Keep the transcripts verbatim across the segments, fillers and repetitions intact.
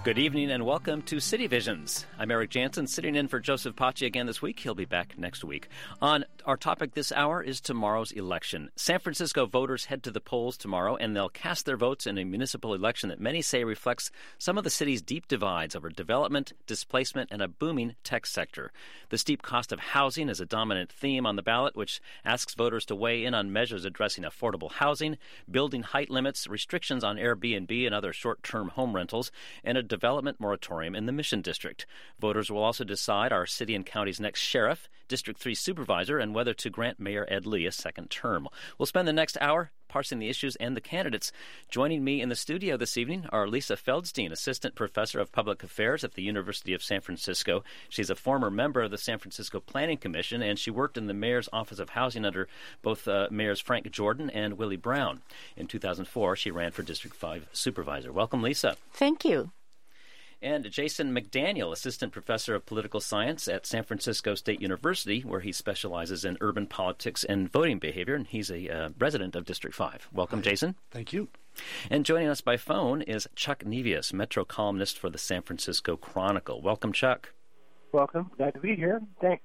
Good evening and welcome to City Visions. I'm Eric Jansen, sitting in for Joseph Paci again this week. He'll be back next week. On our topic this hour is tomorrow's election. San Francisco voters head to the polls tomorrow, and they'll cast their votes in a municipal election that many say reflects some of the city's deep divides over development, displacement, and a booming tech sector. The steep cost of housing is a dominant theme on the ballot, which asks voters to weigh in on measures addressing affordable housing, building height limits, restrictions on Airbnb and other short-term home rentals, and a development moratorium in the Mission District. Voters will also decide our city and county's next sheriff, District three supervisor, and whether to grant Mayor Ed Lee a second term. We'll spend the next hour parsing the issues and the candidates. Joining me in the studio this evening are Lisa Feldstein, Assistant Professor of Public Affairs at the University of San Francisco. She's a former member of the San Francisco Planning Commission, and she worked in the Mayor's Office of Housing under both uh, Mayors Frank Jordan and Willie Brown. In two thousand four, she ran for District five Supervisor. Welcome, Lisa. Thank you. And Jason McDaniel, Assistant Professor of Political Science at San Francisco State University, where he specializes in urban politics and voting behavior, and he's a uh, resident of District five. Welcome, Hi. Jason. Thank you. And joining us by phone is Chuck Nevius, Metro columnist for the San Francisco Chronicle. Welcome, Chuck. Welcome. Glad to be here. Thanks.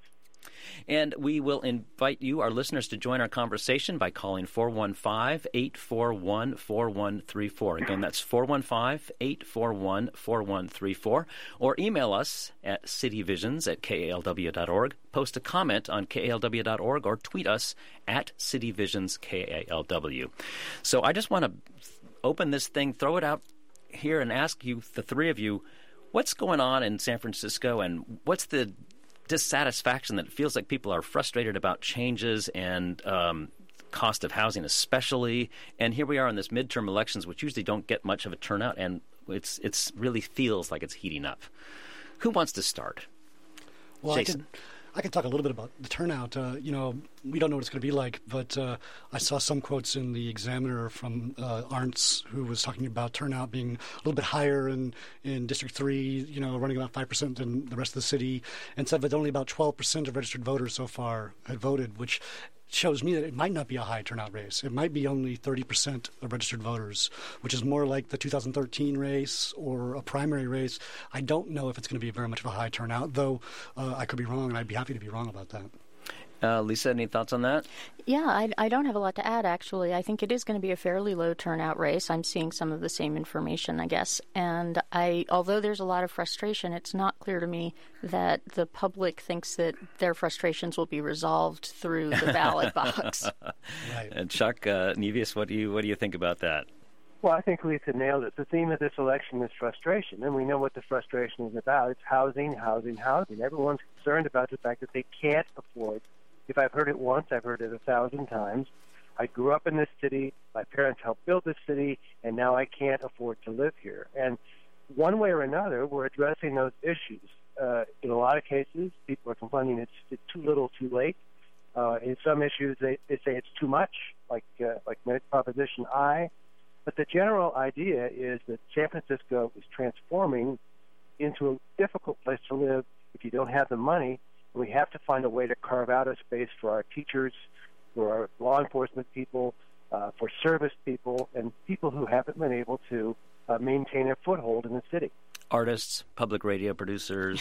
And we will invite you, our listeners, to join our conversation by calling four one five, eight four one, four one three four. Again, that's four one five, eight four one, four one three four. Or email us at cityvisions at K A L W dot org. Post a comment on K A L W dot org or tweet us at cityvisions K A L W. So I just want to open this thing, throw it out here, and ask you, the three of you, what's going on in San Francisco, and what's the dissatisfaction that it feels like people are frustrated about changes and um, cost of housing especially. And here we are in this midterm elections, which usually don't get much of a turnout, and it's it's really feels like it's heating up. Who wants to start? Well, Jason. I could, I could talk a little bit about the turnout. Uh, you know, we don't know what it's going to be like, but uh, I saw some quotes in the Examiner from uh, Arntz, who was talking about turnout being a little bit higher in, in District three, you know, running about five percent in the rest of the city, and said that only about twelve percent of registered voters so far had voted, which shows me that it might not be a high turnout race. It might be only thirty percent of registered voters, which is more like the two thousand thirteen race or a primary race. I don't know if it's going to be very much of a high turnout, though uh, I could be wrong, and I'd be happy to be wrong about that. Uh, Lisa, any thoughts on that? Yeah, I, I don't have a lot to add, actually. I think it is going to be a fairly low turnout race. I'm seeing some of the same information, I guess. And I, although there's a lot of frustration, it's not clear to me that the public thinks that their frustrations will be resolved through the ballot box. Right. And Chuck uh, Nevius, what do you what do you think about that? Well, I think Lisa nailed it. The theme of this election is frustration, and we know what the frustration is about. It's housing, housing, housing. Everyone's concerned about the fact that they can't afford. If I've heard it once, I've heard it a thousand times. I grew up in this city. My parents helped build this city, and now I can't afford to live here. And one way or another, we're addressing those issues. Uh, in a lot of cases, people are complaining it's, it's too little, too late. Uh, in some issues, they, they say it's too much, like uh, like Proposition I. But the general idea is that San Francisco is transforming into a difficult place to live if you don't have the money. We have to find a way to carve out a space for our teachers, for our law enforcement people, uh, for service people, and people who haven't been able to uh, maintain a foothold in the city. Artists, public radio producers.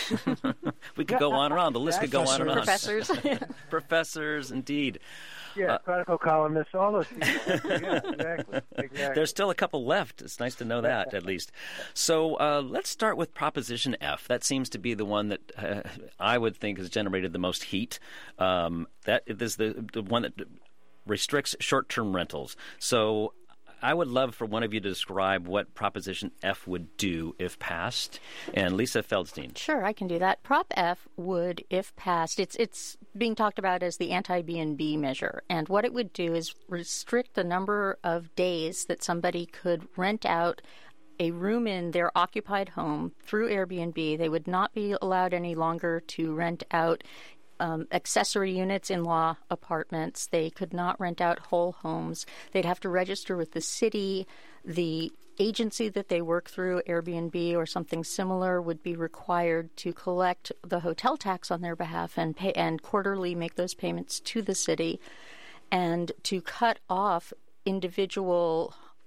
We could go on and on. The list could go on and on. Professors. Professors, indeed. Yeah, uh, Chronicle columnists, all those people. Yeah, exactly, exactly. There's still a couple left. It's nice to know that, at least. So uh, let's start with Proposition F. That seems to be the one that uh, I would think has generated the most heat. Um, that is the, the one that restricts short-term rentals. So I would love for one of you to describe what Proposition F would do if passed. And Lisa Feldstein. Sure, I can do that. Prop F would, if passed, it's it's being talked about as the anti-B and B measure. And what it would do is restrict the number of days that somebody could rent out a room in their occupied home through Airbnb. They would not be allowed any longer to rent out Um, accessory units in law apartments. They could not rent out whole homes. They'd have to register with the city. The agency that they work through, Airbnb or something similar, would be required to collect the hotel tax on their behalf and pay and quarterly make those payments to the city, and to cut off individual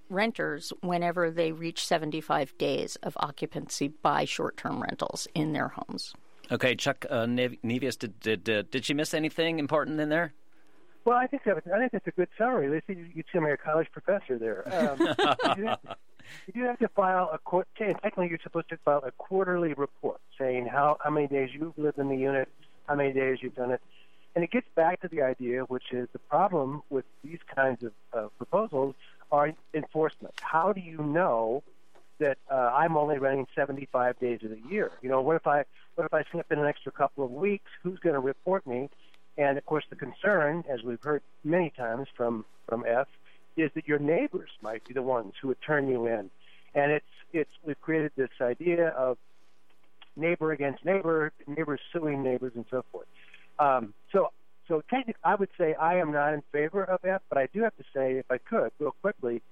renters whenever they reach seventy-five days of occupancy by short-term rentals in their homes. Okay, Chuck uh, Nevius, did did uh, did she miss anything important in there? Well, I think that was, I think that's a good summary. Let's see, you tell me a college professor there. Um, you, do have to, you do have to file a court. Technically, you're supposed to file a quarterly report saying how how many days you've lived in the unit, how many days you've done it, and it gets back to the idea, which is the problem with these kinds of uh, proposals are enforcement. How do you know that uh, I'm only renting seventy-five days of the year? You know, what if I what if I slip in an extra couple of weeks? Who's going to report me? And of course, the concern, as we've heard many times from from F, is that your neighbors might be the ones who would turn you in. And it's it's we've created this idea of neighbor against neighbor, neighbors suing neighbors, and so forth. Um, so so technically, I would say I am not in favor of F, but I do have to say, if I could, real quickly,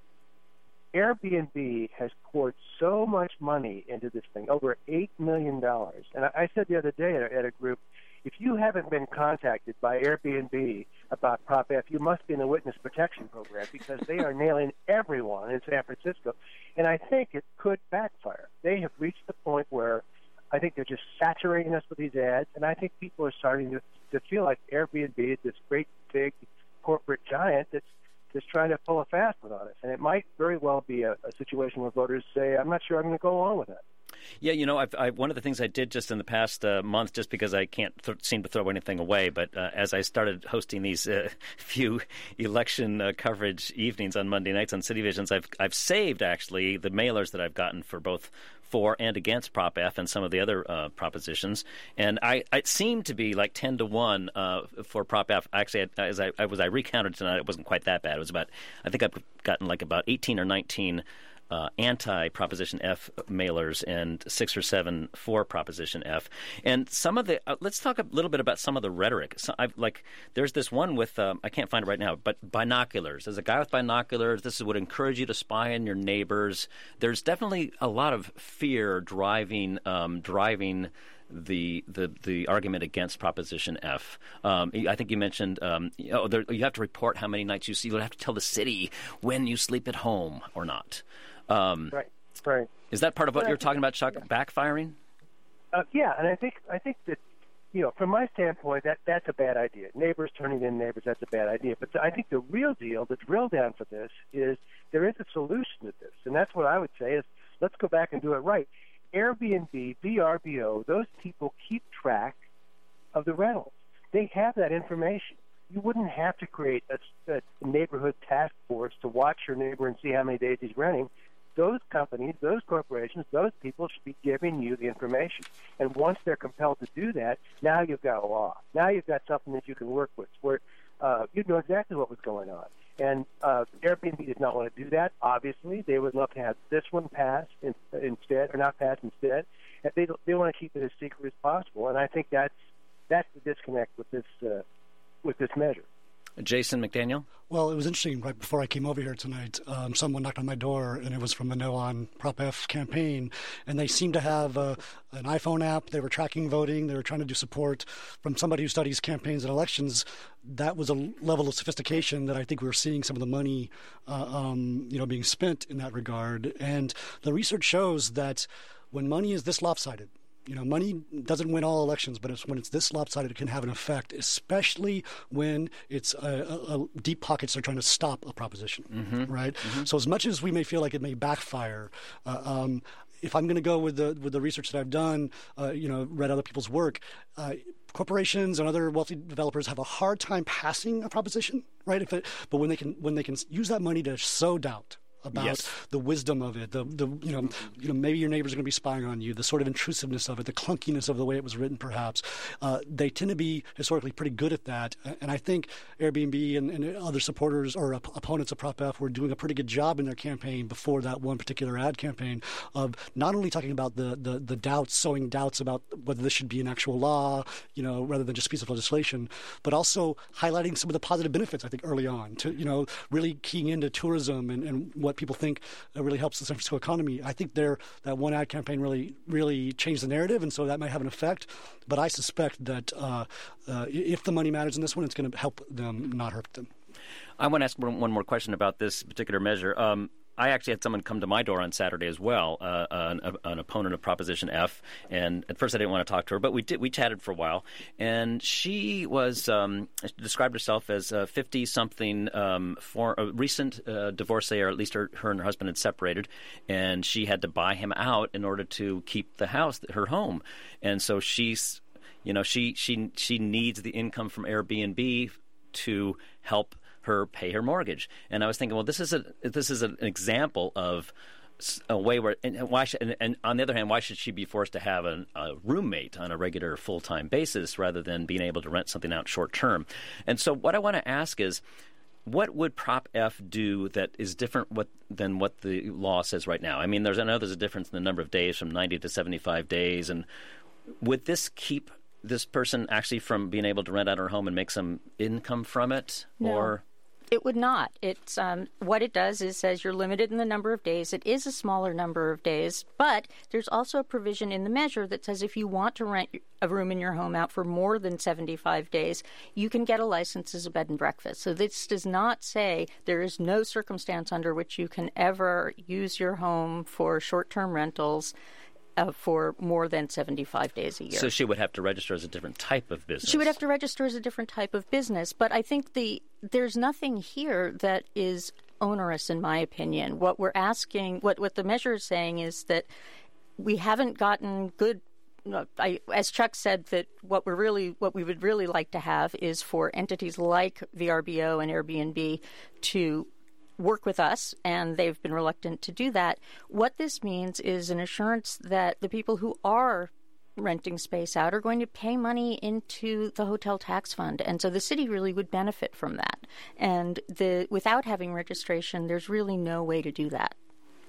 Airbnb has poured so much money into this thing, over eight million dollars. And I, I said the other day at a, at a group, if you haven't been contacted by Airbnb about Prop F, you must be in the witness protection program, because they are nailing everyone in San Francisco. And I think it could backfire. They have reached the point where I think they're just saturating us with these ads, and I think people are starting to, to feel like Airbnb is this great, big corporate giant that's just trying to pull a fast one on us. And it might very well be a, a situation where voters say, I'm not sure I'm going to go along with that. Yeah, you know, I've, I, one of the things I did just in the past uh, month, just because I can't th- seem to throw anything away, but uh, as I started hosting these uh, few election uh, coverage evenings on Monday nights on City Visions, I've I've saved, actually, the mailers that I've gotten for both for and against Prop F and some of the other uh, propositions. And I it seemed to be like ten to one uh, for Prop F. Actually, as I, as I recounted tonight, it wasn't quite that bad. It was about, I think I've gotten like about eighteen or nineteen Uh, anti-Proposition F mailers and six or seven for Proposition F. And some of the uh, – let's talk a little bit about some of the rhetoric. So I've, like, there's this one with um, – I can't find it right now, but binoculars. There's a guy with binoculars. This would encourage you to spy on your neighbors. There's definitely a lot of fear driving um, driving – The, the the argument against Proposition F. Um, I think you mentioned um, you, know, there, you have to report how many nights you see. You have to tell the city when you sleep at home or not. Um, right, right. Is that part of what well, you're talking about, Chuck? Yeah. Backfiring? Uh, yeah, and I think I think that, you know, from my standpoint, that that's a bad idea. Neighbors turning in neighbors, that's a bad idea. But I think the real deal, the drill down for this, is there is a solution to this, and that's what I would say is let's go back and do it right. Airbnb, V R B O, those people keep track of the rentals. They have that information. You wouldn't have to create a, a neighborhood task force to watch your neighbor and see how many days he's renting. Those companies, those corporations, those people should be giving you the information. And once they're compelled to do that, now you've got a law. Now you've got something that you can work with where uh, you know exactly what was going on. And uh, Airbnb does not want to do that, obviously. They would love to have this one pass in, instead, or not pass instead. And they, they want to keep it as secret as possible. And I think that's, that's the disconnect with this, uh, with this measure. Jason McDaniel? Well, it was interesting. Right before I came over here tonight, um, someone knocked on my door, and it was from the No on Prop F campaign. And they seemed to have uh, an iPhone app. They were tracking voting. They were trying to do support from somebody who studies campaigns and elections. That was a level of sophistication that I think we were seeing some of the money, uh, um, you know, being spent in that regard. And the research shows that when money is this lopsided, you know, money doesn't win all elections, but it's when it's this lopsided, it can have an effect, especially when it's uh, uh, deep pockets are trying to stop a proposition, mm-hmm. right? Mm-hmm. So as much as we may feel like it may backfire, uh, um, if I'm going to go with the with the research that I've done, uh, you know, read other people's work, uh, corporations and other wealthy developers have a hard time passing a proposition, right? If it, but when they can when they can use that money to sow doubt about yes. the wisdom of it, the the you know you know maybe your neighbors are going to be spying on you, the sort of intrusiveness of it, the clunkiness of the way it was written, perhaps. Uh, they tend to be historically pretty good at that, and I think Airbnb and, and other supporters or op- opponents of Prop F were doing a pretty good job in their campaign before that one particular ad campaign of not only talking about the the, the doubts, sowing doubts about whether this should be an actual law, you know, rather than just a piece of legislation, but also highlighting some of the positive benefits. I think early on to you know really keying into tourism and, and what people think uh, really helps the San Francisco economy. I think their that one ad campaign really really changed the narrative, and so that might have an effect. But I suspect that uh, uh, if the money matters in this one, it's going to help them, not hurt them. I want to ask one more question about this particular measure. Um, I actually had someone come to my door on Saturday as well, uh, an, an opponent of Proposition F. And at first I didn't want to talk to her, but we did. We chatted for a while. And she was um, described herself as a fifty-something um, for a recent uh, divorcee, or at least her, her and her husband had separated. And she had to buy him out in order to keep the house, her home. And so she's, you know, she she she needs the income from Airbnb to help her pay her mortgage. And I was thinking, well, this is a this is an example of a way where, and why should, and, and on the other hand, why should she be forced to have an, a roommate on a regular full-time basis rather than being able to rent something out short-term? And so what I want to ask is, what would Prop F do that is different what, than what the law says right now? I mean, there's I know there's a difference in the number of days from ninety to seventy-five days, and would this keep this person actually from being able to rent out her home and make some income from it? No. Or It would not. It's um, what it does is says you're limited in the number of days. It is a smaller number of days, but there's also a provision in the measure that says if you want to rent a room in your home out for more than seventy-five days, you can get a license as a bed and breakfast. So this does not say there is no circumstance under which you can ever use your home for short-term rentals Uh, for more than seventy-five days a year. So she would have to register as a different type of business. She would have to register as a different type of business. But I think the there's nothing here that is onerous, in my opinion. What we're asking, what, what the measure is saying is that we haven't gotten good, I, as Chuck said, that what we're really, what we would really like to have is for entities like V R B O and Airbnb to work with us, and they've been reluctant to do that. What this means is an assurance that the people who are renting space out are going to pay money into the hotel tax fund, and so the city really would benefit from that. And the without having registration, there's really no way to do that.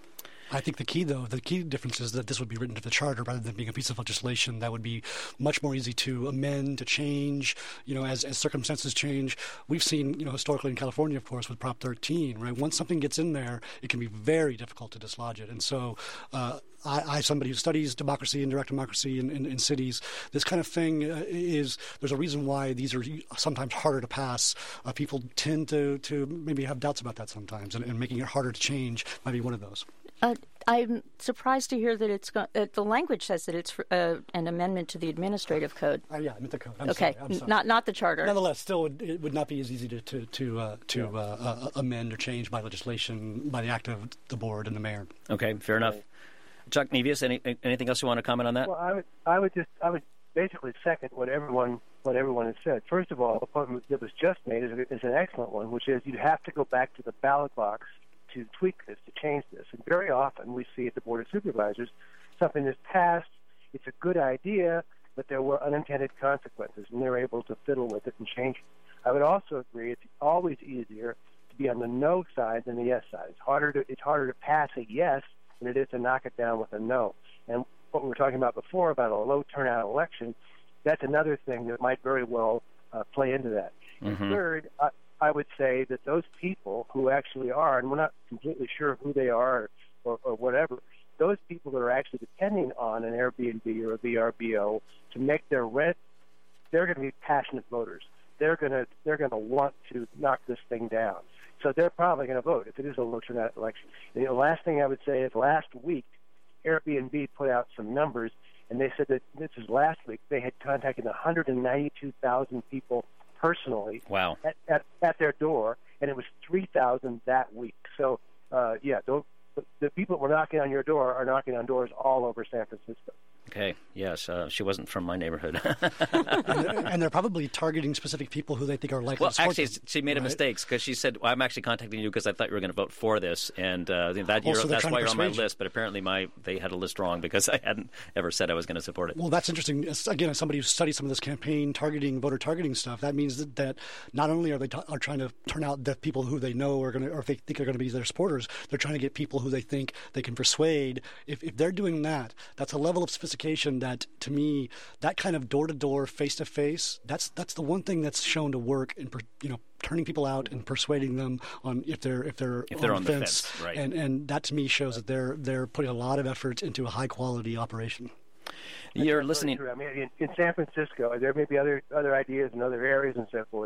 I think the key, though, the key difference is that this would be written into the charter rather than being a piece of legislation that would be much more easy to amend, to change, you know, as, as circumstances change. We've seen, you know, historically in California, of course, with Prop thirteen, right? Once something gets in there, it can be very difficult to dislodge it. And so uh, I, I, somebody who studies democracy and direct democracy in, in, in cities, this kind of thing uh, is, there's a reason why these are sometimes harder to pass. Uh, people tend to, to maybe have doubts about that sometimes, and, and making it harder to change might be one of those. Uh, I'm surprised to hear that it's go- uh, the language says that it's uh, an amendment to the administrative code. Uh, yeah, I meant the code. I'm okay, sorry. I'm sorry. not not the charter. Nonetheless, still, it, it would not be as easy to to to, uh, to yeah. uh, uh, amend or change by legislation by the act of the board and the mayor. Okay, fair enough. Chuck Nevius, any anything else you want to comment on that? Well, I would I would just I would basically second what everyone what everyone has said. First of all, the point that was just made is, is an excellent one, which is you have to go back to the ballot box to tweak this, to change this. And very often we see at the Board of Supervisors, something is passed, it's a good idea, but there were unintended consequences, and they're able to fiddle with it and change it. I would also agree it's always easier to be on the no side than the yes side. It's harder to, it's harder to pass a yes than it is to knock it down with a no. And what we were talking about before about a low turnout election, that's another thing that might very well uh, play into that. Mm-hmm. And third, I, I would say that those people who actually are, and we're not completely sure who they are or, or whatever, those people that are actually depending on an Airbnb or a V R B O to make their rent, they're going to be passionate voters. They're going to they're going to want to knock this thing down. So they're probably going to vote if it is a low turnout election. And the last thing I would say is last week, Airbnb put out some numbers, and they said that this is last week, they had contacted one hundred ninety-two thousand people personally wow. at, at, at their door, and it was three thousand that week. So, uh, yeah, don't, the people that were knocking on your door are knocking on doors all over San Francisco. Okay, yes, uh, she wasn't from my neighborhood. and, they're, and they're probably targeting specific people who they think are likely well, to support actually, them, she made a right? mistake because she said, well, I'm actually contacting you because I thought you were going to vote for this, and uh, that Oh, you're, so they're that's trying why to you're on my persuade you. list, but apparently my they had a list wrong because I hadn't ever said I was going to support it. Well, that's interesting. As- Again, as somebody who studies some of this campaign targeting, voter targeting stuff, that means that, that not only are they t- are trying to turn out the people who they know are going to, or if they think are going to be their supporters, they're trying to get people who they think they can persuade. If, if they're doing that, that's a level of sophistication that, to me, that kind of door-to-door, face-to-face, that's that's the one thing that's shown to work in, per, you know, turning people out and persuading them on if they're if they're, if they're on, on the the fence. fence, right. And and that to me shows that they're they're putting a lot of effort into a high-quality operation. You're That's listening. really true. I mean, in, in San Francisco, there may be other other ideas in other areas and so forth,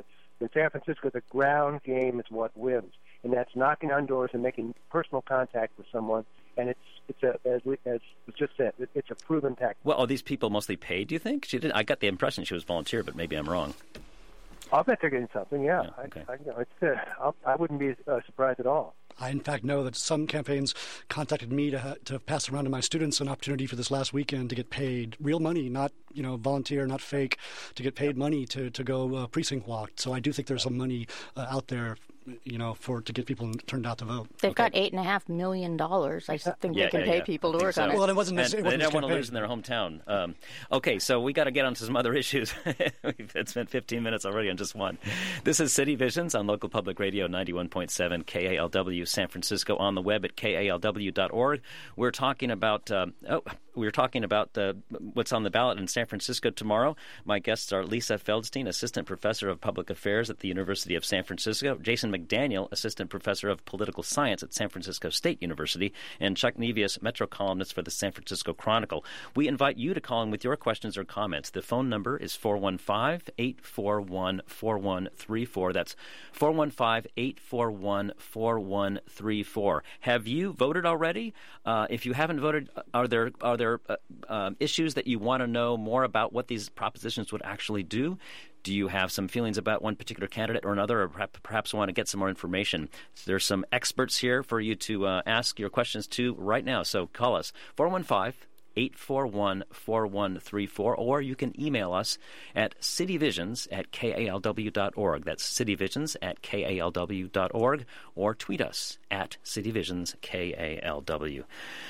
In San Francisco, the ground game is what wins, and that's knocking on doors and making personal contact with someone. And it's it's a as, we, as was just said, it, it's a proven tactic. Well, are these people mostly paid? Do you think? She didn't. I got the impression she was volunteer, but maybe I'm wrong. I'll bet they're getting something. Yeah, yeah okay. I, I, you know, it's, uh, I'll, I wouldn't be uh, surprised at all. I, in fact, know that some campaigns contacted me to ha- to pass around to my students an opportunity for this last weekend to get paid real money, not you know volunteer, not fake, to get paid money to to go uh, precinct walk. So I do think there's some money uh, out there, you know, for to get people turned out to vote. They've okay. got eight and a half million dollars. I think yeah, they can yeah, pay yeah. people to work so. on it. Well, it wasn't. It wasn't they don't want to campaign. lose in their hometown. Um, okay, so we got to get on to some other issues. It's spent fifteen minutes already on just one. This is City Visions on Local Public Radio ninety-one point seven K A L W San Francisco, on the web at K A L W dot org. We're talking about um, oh, we're talking about uh, what's on the ballot in San Francisco tomorrow. My guests are Lisa Feldstein, Assistant Professor of Public Affairs at the University of San Francisco, Jason McDaniel, Assistant Professor of Political Science at San Francisco State University, and Chuck Nevius, Metro columnist for the San Francisco Chronicle. We invite you to call in with your questions or comments. The phone number is four one five, eight four one, four one three four. That's four one five, eight four one, four one three four. Have you voted already? Uh, if you haven't voted, are there are there uh, uh, issues that you want to know more about what these propositions would actually do? Do you have some feelings about one particular candidate or another, or perhaps, perhaps want to get some more information? So there's some experts here for you to uh, ask your questions to right now. So call us, four one five, eight four one, four one three four, or you can email us at cityvisions at K A L W dot org. That's cityvisions at K A L W dot org, or tweet us at cityvisions K A L W.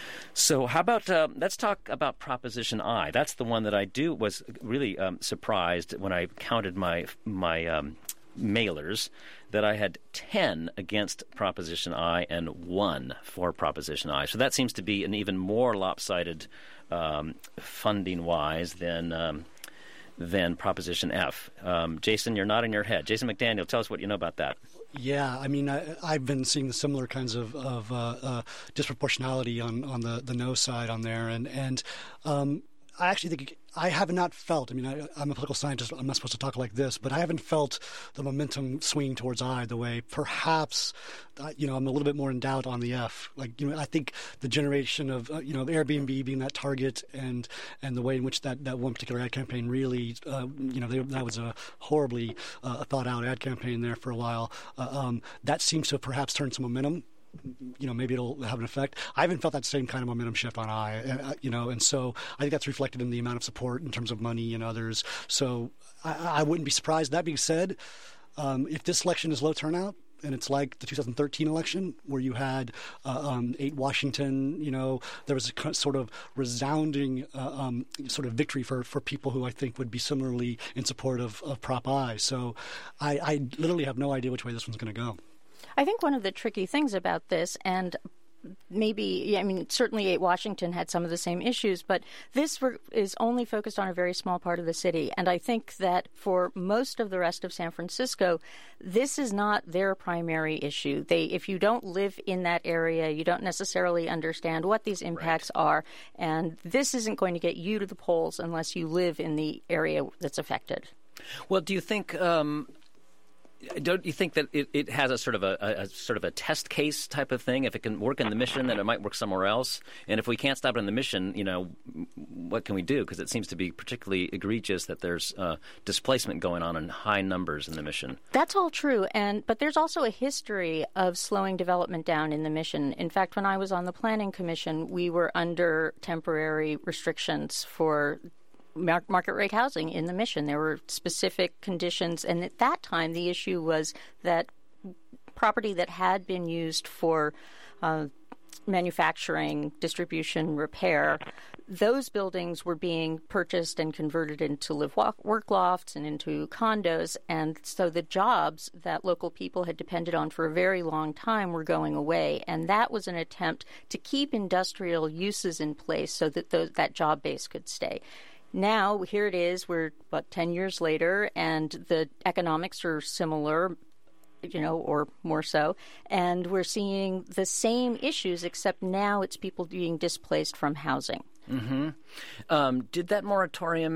So how about, uh, let's talk about Proposition I. That's the one that I do was really um, surprised when I counted my my um, mailers, that I had ten against Proposition I and one for Proposition I. So that seems to be an even more lopsided um, funding-wise than um, than Proposition F. Um, Jason, you're nodding your head. Jason McDaniel, tell us what you know about that. Yeah, I mean, I, I've been seeing the similar kinds of, of uh, uh, disproportionality on, on the, the no side on there, and and um, I actually think I have not felt. I mean, I, I'm a political scientist. I'm not supposed to talk like this, but I haven't felt the momentum swinging towards I the way perhaps, uh, you know, I'm a little bit more in doubt on the F. Like, you know, I think the generation of, uh, you know, Airbnb being that target, and and the way in which that, that one particular ad campaign really, uh, you know, they, that was a horribly uh, thought out ad campaign there for a while. Uh, um, that seems to perhaps turn some momentum. You know, maybe it'll have an effect. I haven't felt that same kind of momentum shift on I, uh, you know, and so I think that's reflected in the amount of support in terms of money and others. So I, I wouldn't be surprised. That being said, um, if this election is low turnout, and it's like the two thousand thirteen election where you had uh, um, eight Washington, you know, there was a sort of resounding uh, um, sort of victory for, for people who I think would be similarly in support of, of Prop I. So I, I literally have no idea which way this one's going to go. I think one of the tricky things about this, and maybe, I mean, certainly eight Washington had some of the same issues, but this is only focused on a very small part of the city. And I think that for most of the rest of San Francisco, this is not their primary issue. They, if you don't live in that area, you don't necessarily understand what these impacts right. are. And this isn't going to get you to the polls unless you live in the area that's affected. Well, do you think... Um Don't you think that it, it has a sort of a, a, a sort of a test case type of thing? If it can work in the mission, then it might work somewhere else. And if we can't stop it in the mission, you know, what can we do? Because it seems to be particularly egregious that there's uh, displacement going on in high numbers in the mission. That's all true, and but there's also a history of slowing development down in the mission. In fact, when I was on the Planning Commission, we were under temporary restrictions for market rate housing in the mission. There were specific conditions, and at that time the issue was that property that had been used for uh, manufacturing, distribution, repair, those buildings were being purchased and converted into live work lofts and into condos, and so the jobs that local people had depended on for a very long time were going away, and that was an attempt to keep industrial uses in place so that those, that job base could stay. Now, here it is, we're about ten years later, and the economics are similar, you know, or more so, and we're seeing the same issues, except now it's people being displaced from housing. Mm-hmm. Um, did that moratorium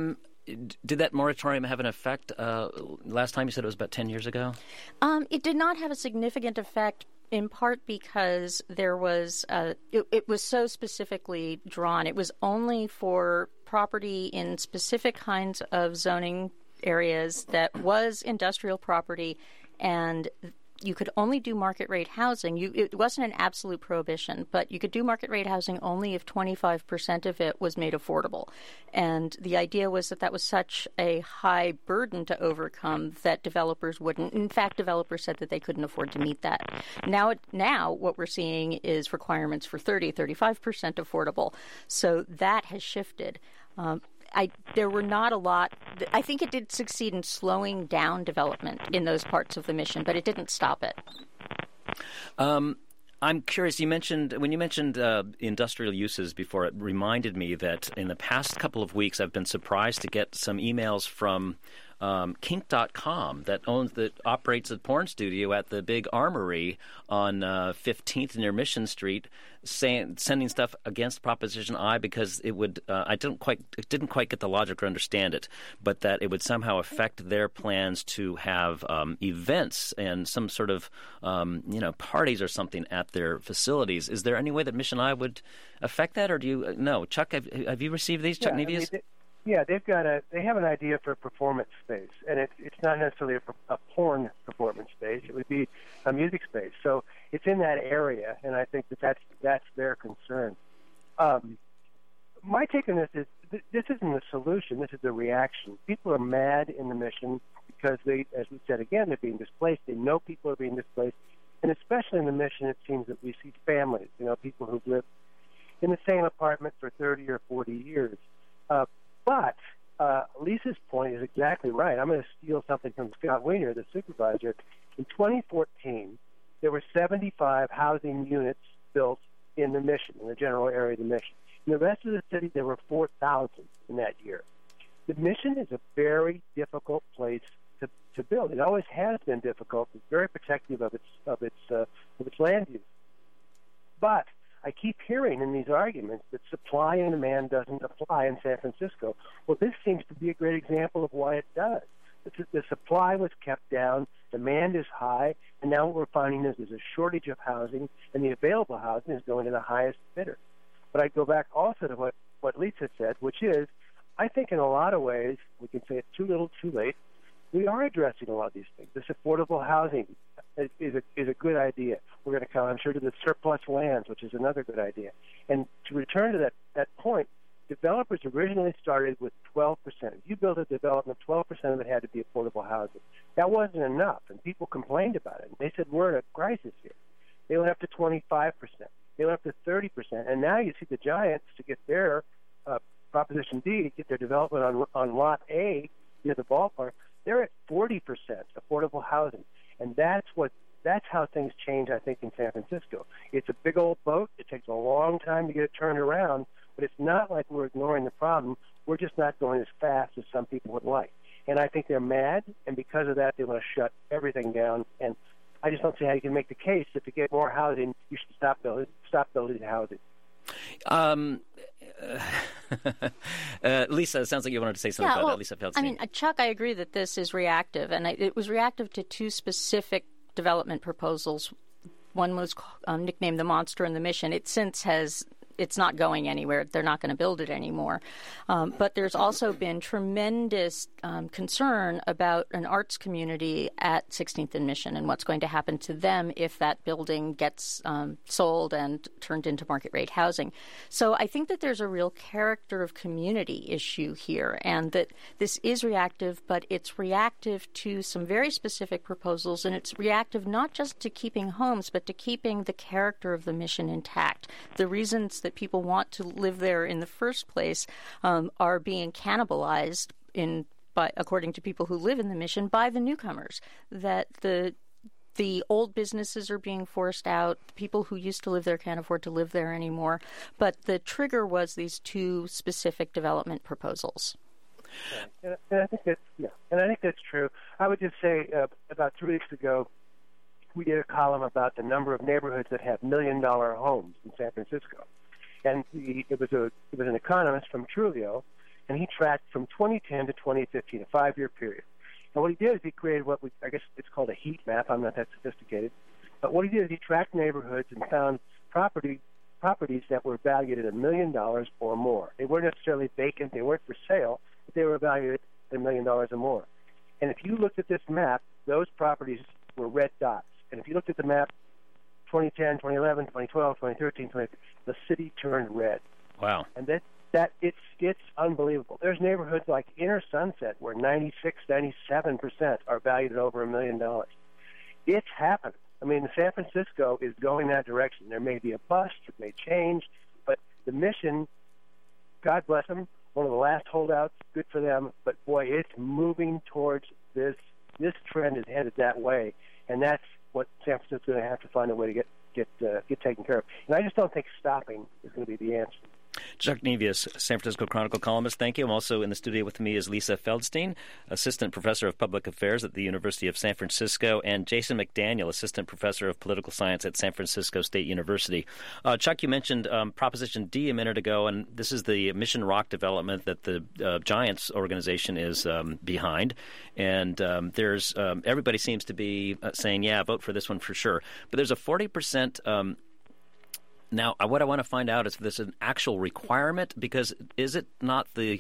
did that moratorium have an effect? Uh, last time you said it was about ten years ago? Um, it did not have a significant effect, in part because there was uh, it, it was so specifically drawn. It was only for property in specific kinds of zoning areas that was industrial property, and you could only do market rate housing. You, it wasn't an absolute prohibition, but you could do market rate housing only if twenty-five percent of it was made affordable. And the idea was that that was such a high burden to overcome that developers wouldn't. In fact, developers said that they couldn't afford to meet that. Now, now what we're seeing is requirements for thirty, thirty-five percent affordable. So that has shifted. Um, I, there were not a lot. I think it did succeed in slowing down development in those parts of the mission, but it didn't stop it. Um, I'm curious. You mentioned when you mentioned uh, industrial uses before. It reminded me that in the past couple of weeks, I've been surprised to get some emails from um, Kink dot com that owns that operates a porn studio at the big Armory on uh, fifteenth near Mission Street, saying sending stuff against Proposition I because it would. Uh, I didn't quite didn't quite get the logic or understand it, but that it would somehow affect their plans to have um, events and some sort of um, you know parties or something at their facilities. Is there any way that Mission I would affect that, or do you? Uh, no, Chuck, have, have you received these, Chuck yeah, Nevius? I mean, they, yeah, they've got a they have an idea for a performance space, and it's it's not necessarily a, a porn performance space. It would be a music space. So it's in that area, and I think that that's that's their concern. Um, my take on this is th- this isn't the solution. This is the reaction. People are mad in the mission because they, as we said again, they're being displaced. They know people are being displaced, and especially in the mission, it seems that we see families. You know, people who've lived in the same apartment for thirty or forty years. Uh, But uh, Lisa's point is exactly right. I'm going to steal something from Scott Wiener, the supervisor. In twenty fourteen, there were seventy-five housing units built in the mission, in the general area of the mission. In the rest of the city, there were four thousand in that year. The mission is a very difficult place to, to build. It always has been difficult. It's very protective of its of its uh, of its land use. But I keep hearing in these arguments that supply and demand doesn't apply in San Francisco. Well, this seems to be a great example of why it does. The, the supply was kept down, demand is high, and now what we're finding is there's a shortage of housing, and the available housing is going to the highest bidder. But I go back also to what, what Lisa said, which is, I think in a lot of ways, we can say it's too little, too late. We are addressing a lot of these things. This affordable housing is, is, a, is a good idea. We're going to come, I'm sure, to the surplus lands, which is another good idea. And to return to that, that point, developers originally started with twelve percent. If you build a development, twelve percent of it had to be affordable housing. That wasn't enough, and people complained about it. And they said, we're in a crisis here. They went up to twenty-five percent. They went up to thirty percent. And now you see the giants, to get their uh, Proposition D, to get their development on, on Lot A near the ballpark, they're at forty percent affordable housing. And that's what that's how things change, I think, in San Francisco. It's a big old boat. It takes a long time to get it turned around, but it's not like we're ignoring the problem. We're just not going as fast as some people would like. And I think they're mad, and because of that, they want to shut everything down. And I just don't see how you can make the case that to get more housing, you should stop building, stop building housing. Um, uh, Lisa, it sounds like you wanted to say something yeah, about well, that. Lisa Feldstein. I mean, Chuck, I agree that this is reactive, and it was reactive to two specific development proposals. One was um, nicknamed the Monster and the Mission. It since has it's not going anywhere. They're not going to build it anymore. Um, but there's also been tremendous um, concern about an arts community at sixteenth and Mission and what's going to happen to them if that building gets um, sold and turned into market rate housing. So I think that there's a real character of community issue here, and that this is reactive, but it's reactive to some very specific proposals, and it's reactive not just to keeping homes, but to keeping the character of the mission intact. The reasons that people want to live there in the first place um, are being cannibalized in by according to people who live in the mission by the newcomers. That the the old businesses are being forced out. People who used to live there can't afford to live there anymore. But the trigger was these two specific development proposals. And, and I think that's yeah, and I think that's true. I would just say uh, about three weeks ago, we did a column about the number of neighborhoods that have million-dollar homes in San Francisco. And the, it was a it was an economist from Trulio, and he tracked from twenty ten to twenty fifteen, a five-year period. And what he did is he created what we, I guess it's called a heat map. I'm not that sophisticated. But what he did is he tracked neighborhoods and found property properties that were valued at a million dollars or more. They weren't necessarily vacant. They weren't for sale, but they were valued at a million dollars or more. And if you looked at this map, those properties were red dots. And if you looked at the map twenty ten, twenty eleven, twenty twelve, twenty thirteen, twenty, the city turned red. Wow. And that, that it's it's unbelievable. There's neighborhoods like Inner Sunset where ninety-six, ninety-seven percent are valued at over a million dollars. It's happened. I mean, San Francisco is going that direction. There may be a bust, it may change, but the mission, God bless them, one of the last holdouts, good for them, but boy, it's moving towards this. This trend is headed that way, and that's what San Francisco is going to have to find a way to get get uh, get taken care of. And I just don't think stopping is going to be the answer. Chuck Nevius, San Francisco Chronicle columnist, thank you. I'm also in the studio with me is Lisa Feldstein, Assistant Professor of Public Affairs at the University of San Francisco, and Jason McDaniel, Assistant Professor of Political Science at San Francisco State University. Uh, Chuck, you mentioned um, Proposition D a minute ago, and this is the Mission Rock development that the uh, Giants organization is um, behind. And um, there's um, everybody seems to be uh, saying, yeah, vote for this one for sure. But there's a forty percent um, Now, what I want to find out is if there's an actual requirement, because is it not the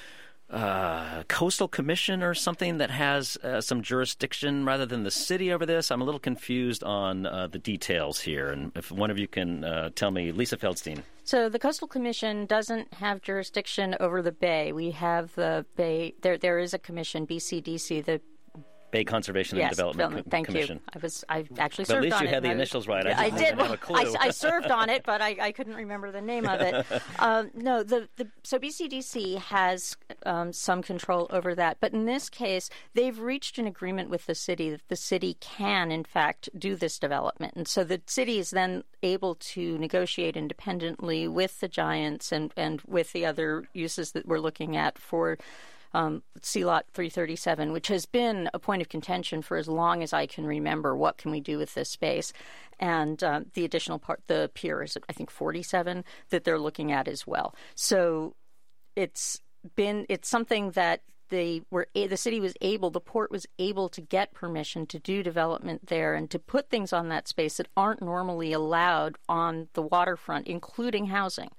uh, Coastal Commission or something that has uh, some jurisdiction rather than the city over this? I'm a little confused on uh, the details here, and if one of you can uh, tell me. Lisa Feldstein. So the Coastal Commission doesn't have jurisdiction over the Bay. We have the Bay. There, there is a commission, B C D C, the Bay Conservation yes, and Development Development. Co- Thank Commission. you. I was I actually but served on it. at least you had the I initials was, right. I, I just did. didn't have a clue. I, I served on it, but I, I couldn't remember the name of it. um, no, the, the so B C D C has um, some control over that, but in this case, they've reached an agreement with the city that the city can, in fact, do this development, and so the city is then able to negotiate independently with the Giants and and with the other uses that we're looking at for. Um, C Lot three thirty-seven, which has been a point of contention for as long as I can remember. What can we do with this space? And um, the additional part, the pier is, I think, forty-seven that they're looking at as well. So it's been it's something that they were the city was able, the port was able to get permission to do development there and to put things on that space that aren't normally allowed on the waterfront, including housing.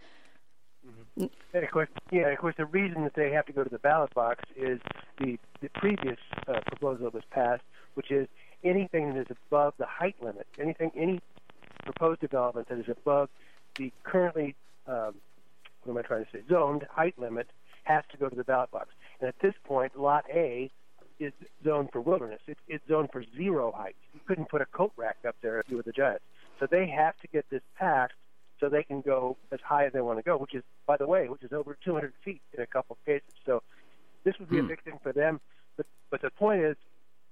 And of course, yeah, of course, the reason that they have to go to the ballot box is the, the previous uh, proposal that was passed, which is anything that is above the height limit, anything, any proposed development that is above the currently, um, what am I trying to say, zoned height limit has to go to the ballot box. And at this point, Lot A is zoned for wilderness. It, it's zoned for zero height. You couldn't put a coat rack up there if you were the Giants. So they have to get this passed so they can go as high as they want to go, which is, by the way, which is over two hundred feet in a couple of cases. So this would be hmm. a big thing for them. But but the point is,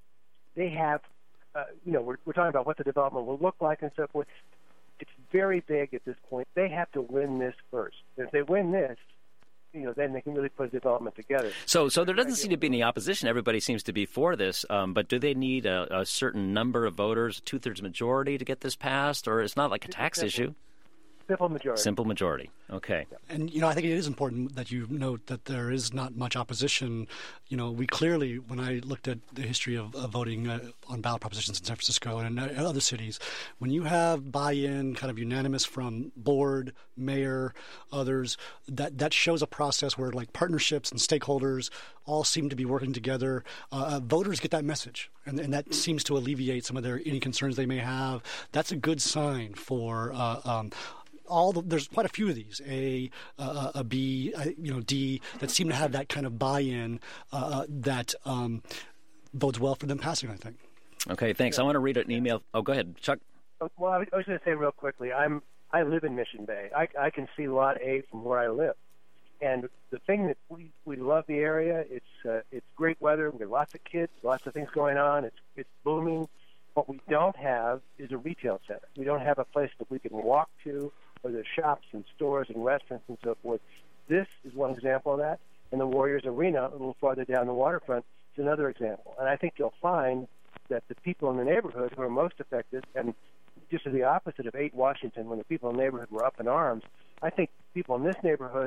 they have, uh, you know, we're, we're talking about what the development will look like and so forth. It's very big at this point. They have to win this first. And if they win this, you know, then they can really put a development together. So so there doesn't seem to be any opposition. Everybody seems to be for this. Um, but do they need a, a certain number of voters, two-thirds majority to get this passed? Or it's not like a tax issue? Simple majority. Simple majority. Okay. And, you know, I think it is important that you note that there is not much opposition. You know, we clearly, when I looked at the history of, of voting uh, on ballot propositions in San Francisco and in other cities, when you have buy-in kind of unanimous from board, mayor, others, that, that shows a process where, like, partnerships and stakeholders all seem to be working together. Uh, voters get that message, and, and that seems to alleviate some of their any concerns they may have. That's a good sign for uh, um, all the, there's quite a few of these, A, uh, a B, uh, you know, D, that seem to have that kind of buy-in uh, that um, bodes well for them passing, I think. Okay, thanks. I want to read an email. Oh, go ahead, Chuck. Well, I was, I was going to say real quickly, I'm I live in Mission Bay. I, I can see Lot A from where I live. And the thing that we, we love the area, it's uh, it's great weather. We've got lots of kids, lots of things going on. It's it's booming. What we don't have is a retail center. We don't have a place that we can walk to, where there's shops and stores and restaurants and so forth. This is one example of that. And the Warriors Arena, a little farther down the waterfront, is another example. And I think you'll find that the people in the neighborhood who are most affected, and just as the opposite of eight Washington, when the people in the neighborhood were up in arms, I think people in this neighborhood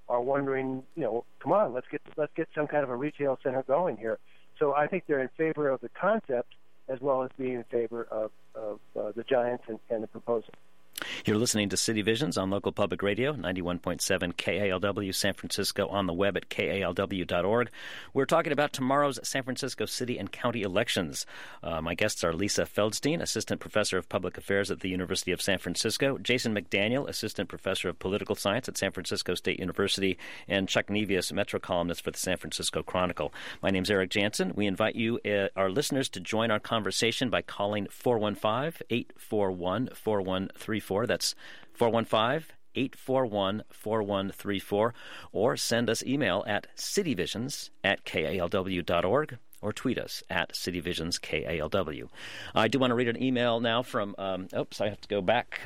are wondering, you know, come on, let's get let's get some kind of a retail center going here. So I think they're in favor of the concept as well as being in favor of, of uh, the giants and, and the proposal. You're listening to City Visions on local public radio, ninety-one point seven K A L W San Francisco, on the web at K A L W dot org. We're talking about tomorrow's San Francisco city and county elections. Uh, my guests are Lisa Feldstein, Assistant Professor of Public Affairs at the University of San Francisco, Jason McDaniel, Assistant Professor of Political Science at San Francisco State University, and Chuck Nevius, Metro columnist for the San Francisco Chronicle. My name's Eric Jansen. We invite you, uh, our listeners, to join our conversation by calling four one five, eight four one, four one three four. That's four one five, eight four one, four one three four, or send us email at cityvisions at K A L W dot org, or tweet us at cityvisions K A L W. I do want to read an email now from, um, oops, I have to go back.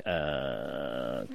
Uh,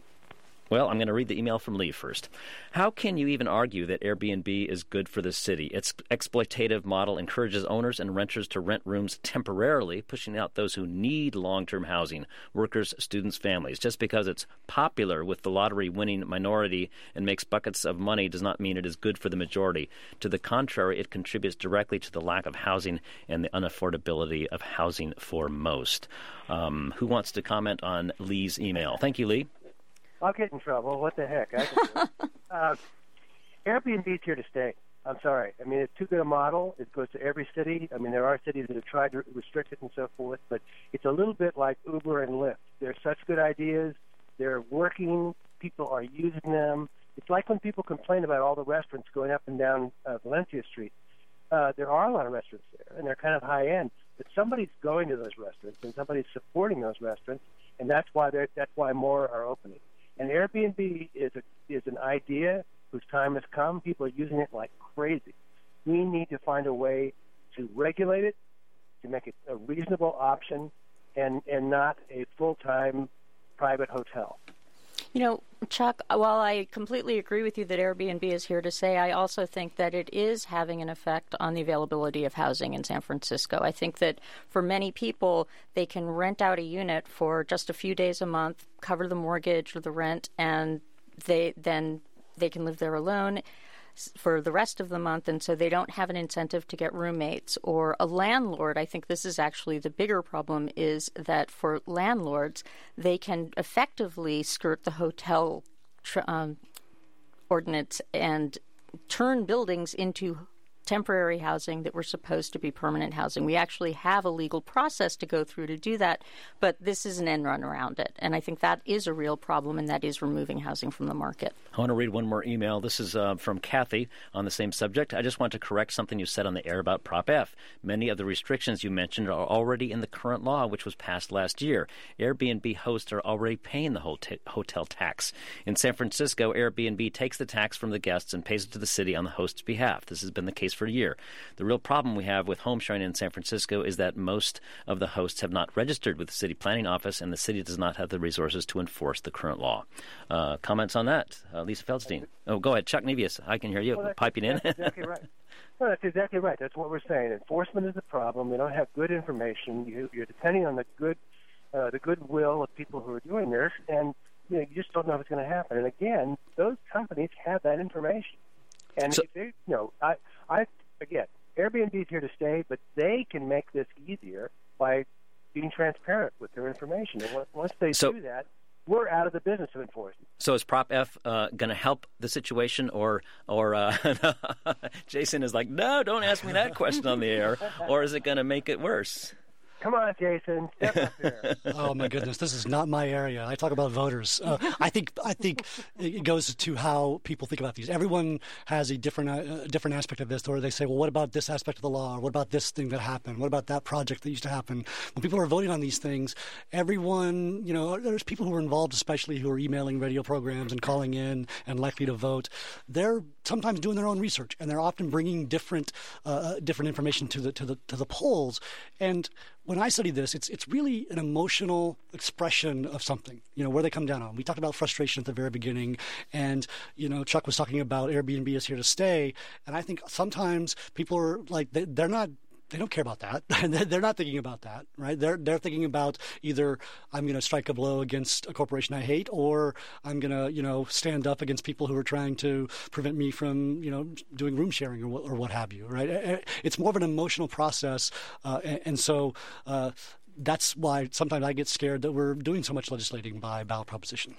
well, I'm going to read the email from Lee first. How can you even argue that Airbnb is good for the city? Its exploitative model encourages owners and renters to rent rooms temporarily, pushing out those who need long-term housing, workers, students, families. Just because it's popular with the lottery-winning minority and makes buckets of money does not mean it is good for the majority. To the contrary, it contributes directly to the lack of housing and the unaffordability of housing for most. Um, who wants to comment on Lee's email? Thank you, Lee. I'll get in trouble. What the heck? I can uh, Airbnb's here to stay. I'm sorry. I mean, it's too good a model. It goes to every city. I mean, there are cities that have tried to restrict it and so forth, but it's a little bit like Uber and Lyft. They're such good ideas. They're working. People are using them. It's like when people complain about all the restaurants going up and down uh, Valencia Street. Uh, there are a lot of restaurants there, and they're kind of high-end, but somebody's going to those restaurants, and somebody's supporting those restaurants, and that's why they're, that's why more are opening. And Airbnb is a, is an idea whose time has come. People are using it like crazy. We need to find a way to regulate it, to make it a reasonable option, and, and not a full-time private hotel. You know, Chuck, while I completely agree with you that Airbnb is here to stay, I also think that it is having an effect on the availability of housing in San Francisco. I think that for many people, they can rent out a unit for just a few days a month, cover the mortgage or the rent, and they then they can live there alone for the rest of the month, and so they don't have an incentive to get roommates. Or a landlord, I think this is actually the bigger problem, is that for landlords, they can effectively skirt the hotel tr- um, ordinance and turn buildings into temporary housing that were supposed to be permanent housing. We actually have a legal process to go through to do that, but this is an end run around it. And I think that is a real problem, and that is removing housing from the market. I want to read one more email. This is uh, from Kathy on the same subject. I just want to correct something you said on the air about Prop F. Many of the restrictions you mentioned are already in the current law, which was passed last year. Airbnb hosts are already paying the hotel, hotel tax. In San Francisco, Airbnb takes the tax from the guests and pays it to the city on the host's behalf. This has been the case for a year. The real problem we have with home sharing in San Francisco is that most of the hosts have not registered with the city planning office, and the city does not have the resources to enforce the current law. Uh, comments on that? Uh, Lisa Feldstein. Oh, go ahead. Chuck Nevius. I can hear you well, piping in. That's exactly right. No, that's exactly right. That's what we're saying. Enforcement is the problem. We don't have good information. You, you're depending on the good, uh, the goodwill of people who are doing this, and you know, you just don't know if it's going to happen. And again, those companies have that information. And so, if they, you know, I, I, again, Airbnb is here to stay, but they can make this easier by being transparent with their information. And once they so, do that, we're out of the business of enforcement. So is Prop F uh, going to help the situation, or, or uh, Jason is like, no, don't ask me that question on the air, or is it going to make it worse? Come on, Jason, step up here. Oh my goodness, this is not my area. I talk about voters. Uh, I think I think it goes to how people think about these. Everyone has a different uh, different aspect of this, or they say, well, what about this aspect of the law? Or what about this thing that happened? What about that project that used to happen? When people are voting on these things, everyone, you know, there's people who are involved, especially who are emailing radio programs and calling in and likely to vote. They're sometimes doing their own research, and they're often bringing different uh, different information to the to the to the polls. And when I study this, it's it's really an emotional expression of something, you know, where they come down on. We talked about frustration at the very beginning, and, you know, Chuck was talking about Airbnb is here to stay, and I think sometimes people are like, they, they're not they don't care about that. They're not thinking about that, right? They're they're thinking about either I'm going to strike a blow against a corporation I hate, or I'm going to, you know, stand up against people who are trying to prevent me from, you know, doing room sharing or what, or what have you, right? It's more of an emotional process, uh, and, and so uh, that's why sometimes I get scared that we're doing so much legislating by ballot proposition.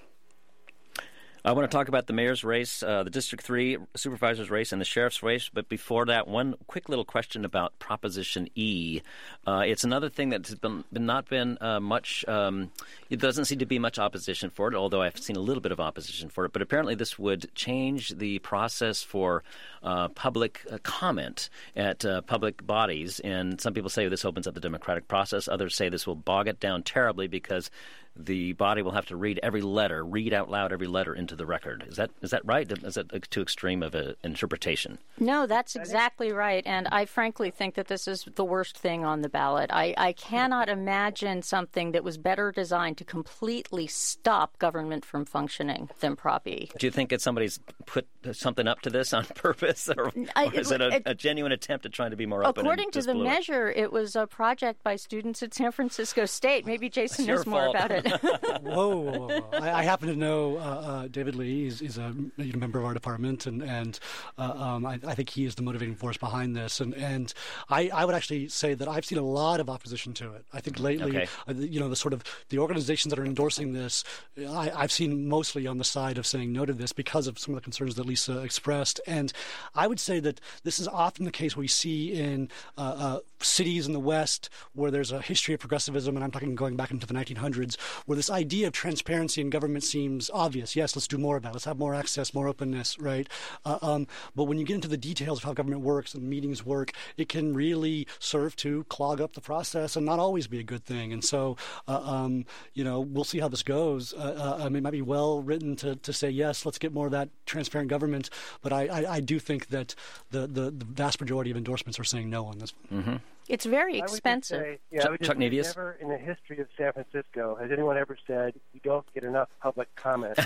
I want to talk about the mayor's race, uh, the District three supervisor's race, and the sheriff's race. But before that, one quick little question about Proposition E. Uh, it's another thing that's been, been not been uh, much um, – it doesn't seem to be much opposition for it, although I've seen a little bit of opposition for it. But apparently this would change the process for uh, public uh, comment at uh, public bodies. And some people say this opens up the democratic process. Others say this will bog it down terribly because – the body will have to read every letter, read out loud every letter into the record. Is that is that right? Is that too extreme of an interpretation? No, that's exactly right. And I frankly think that this is the worst thing on the ballot. I, I cannot imagine something that was better designed to completely stop government from functioning than Prop E. Do you think that somebody's put something up to this on purpose, or, I, or is it, it, a, a genuine attempt at trying to be more open? According and to the measure, it? it was a project by students at San Francisco State. Maybe Jason knows more about it. whoa, whoa, whoa, whoa. I, I happen to know uh, uh, David Lee. He's, he's a you know, member of our department, and and uh, um, I, I think he is the motivating force behind this. And and I, I would actually say that I've seen a lot of opposition to it. I think lately, okay. uh, you know, the sort of the organizations that are endorsing this, I, I've seen mostly on the side of saying no to this because of some of the concerns that Lisa expressed. And I would say that this is often the case we see in uh, uh, cities in the West where there's a history of progressivism, and I'm talking going back into the nineteen hundreds, where this idea of transparency in government seems obvious. Yes, let's do more of that. Let's have more access, more openness, right? Uh, um, but when you get into the details of how government works and meetings work, it can really serve to clog up the process and not always be a good thing. And so, uh, um, you know, we'll see how this goes. Uh, uh, I mean, it might be well written to, to say, yes, let's get more of that transparent government. But I, I, I do think that the, the, the vast majority of endorsements are saying no on this. Mm-hmm. It's very expensive. Say, yeah, Chuck, I would just Chuck say Nevius? Never in the history of San Francisco has anyone ever said you don't get enough public comment.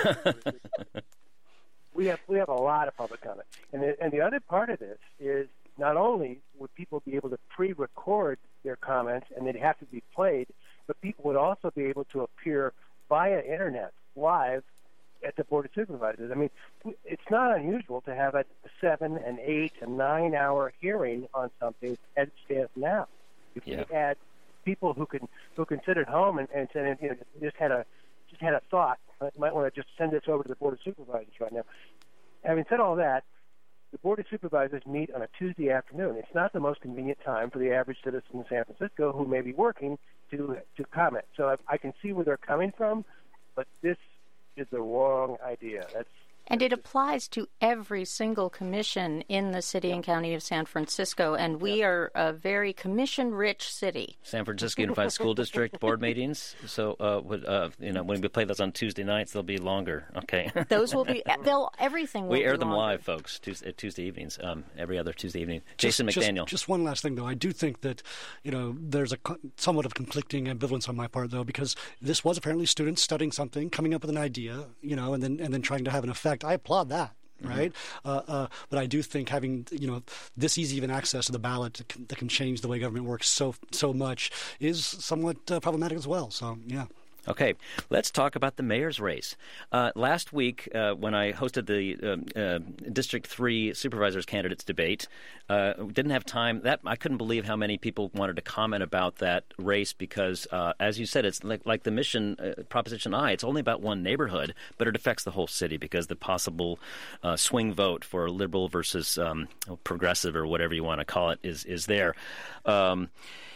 we have we have a lot of public comment, and the, and the other part of this is not only would people be able to pre-record their comments and they'd have to be played, but people would also be able to appear via internet live at the Board of Supervisors. I mean, it's not unusual to have a seven, an eight, a nine-hour hearing on something as it stands now. If yeah. we had people who can who can sit at home and, and said, you know, just had a just had a thought, I might want to just send this over to the Board of Supervisors right now. Having said all that, the Board of Supervisors meet on a Tuesday afternoon. It's not the most convenient time for the average citizen in San Francisco who may be working to to comment. So I, I can see where they're coming from, but this is the wrong idea. That's And it applies to every single commission in the city and county of San Francisco, and we are a very commission-rich city. San Francisco Unified School District board meetings. So, uh, would, uh, you know, when we play those on Tuesday nights, they'll be longer. Okay. Those will be. They'll everything. Will we air be them longer. live, folks. Tuesday, Tuesday evenings. Um, every other Tuesday evening. Jason just, McDaniel. Just, just one last thing, though. I do think that, you know, there's a co- somewhat of conflicting ambivalence on my part, though, because this was apparently students studying something, coming up with an idea, you know, and then and then trying to have an effect. I applaud that. Right, mm-hmm. uh, uh, but I do think having you know this easy of an access to the ballot that can, that can change the way government works so so much is somewhat uh, problematic as well. So yeah. Okay, let's talk about the mayor's race. Uh, last week, uh, when I hosted the um, uh, District three Supervisors Candidates debate, uh, didn't have time. That I couldn't believe how many people wanted to comment about that race because, uh, as you said, it's like, like the mission, uh, Proposition I, it's only about one neighborhood, but it affects the whole city because the possible uh, swing vote for liberal versus um, progressive or whatever you want to call it is, is there. Um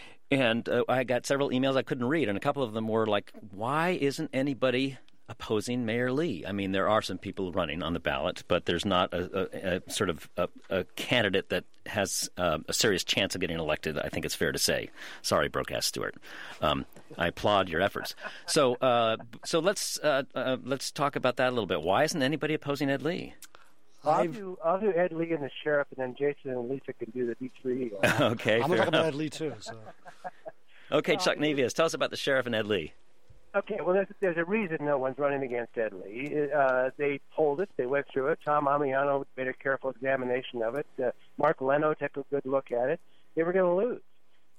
And uh, I got several emails I couldn't read, and a couple of them were like, why isn't anybody opposing Mayor Lee? I mean, there are some people running on the ballot, but there's not a, a, a sort of a, a candidate that has uh, a serious chance of getting elected, I think it's fair to say. Sorry, Broadcast Stewart. Um, I applaud your efforts. So uh, so let's, uh, uh, let's talk about that a little bit. Why isn't anybody opposing Ed Lee? I'll do, I'll do Ed Lee and the sheriff, and then Jason and Lisa can do the D three. Okay, I'm going to talk about Ed Lee, too. So. Okay, Chuck Nevius, tell us about the sheriff and Ed Lee. Okay, well, there's, there's a reason no one's running against Ed Lee. Uh, they polled it. They went through it. Tom Amiano made a careful examination of it. Uh, Mark Leno took a good look at it. They were going to lose.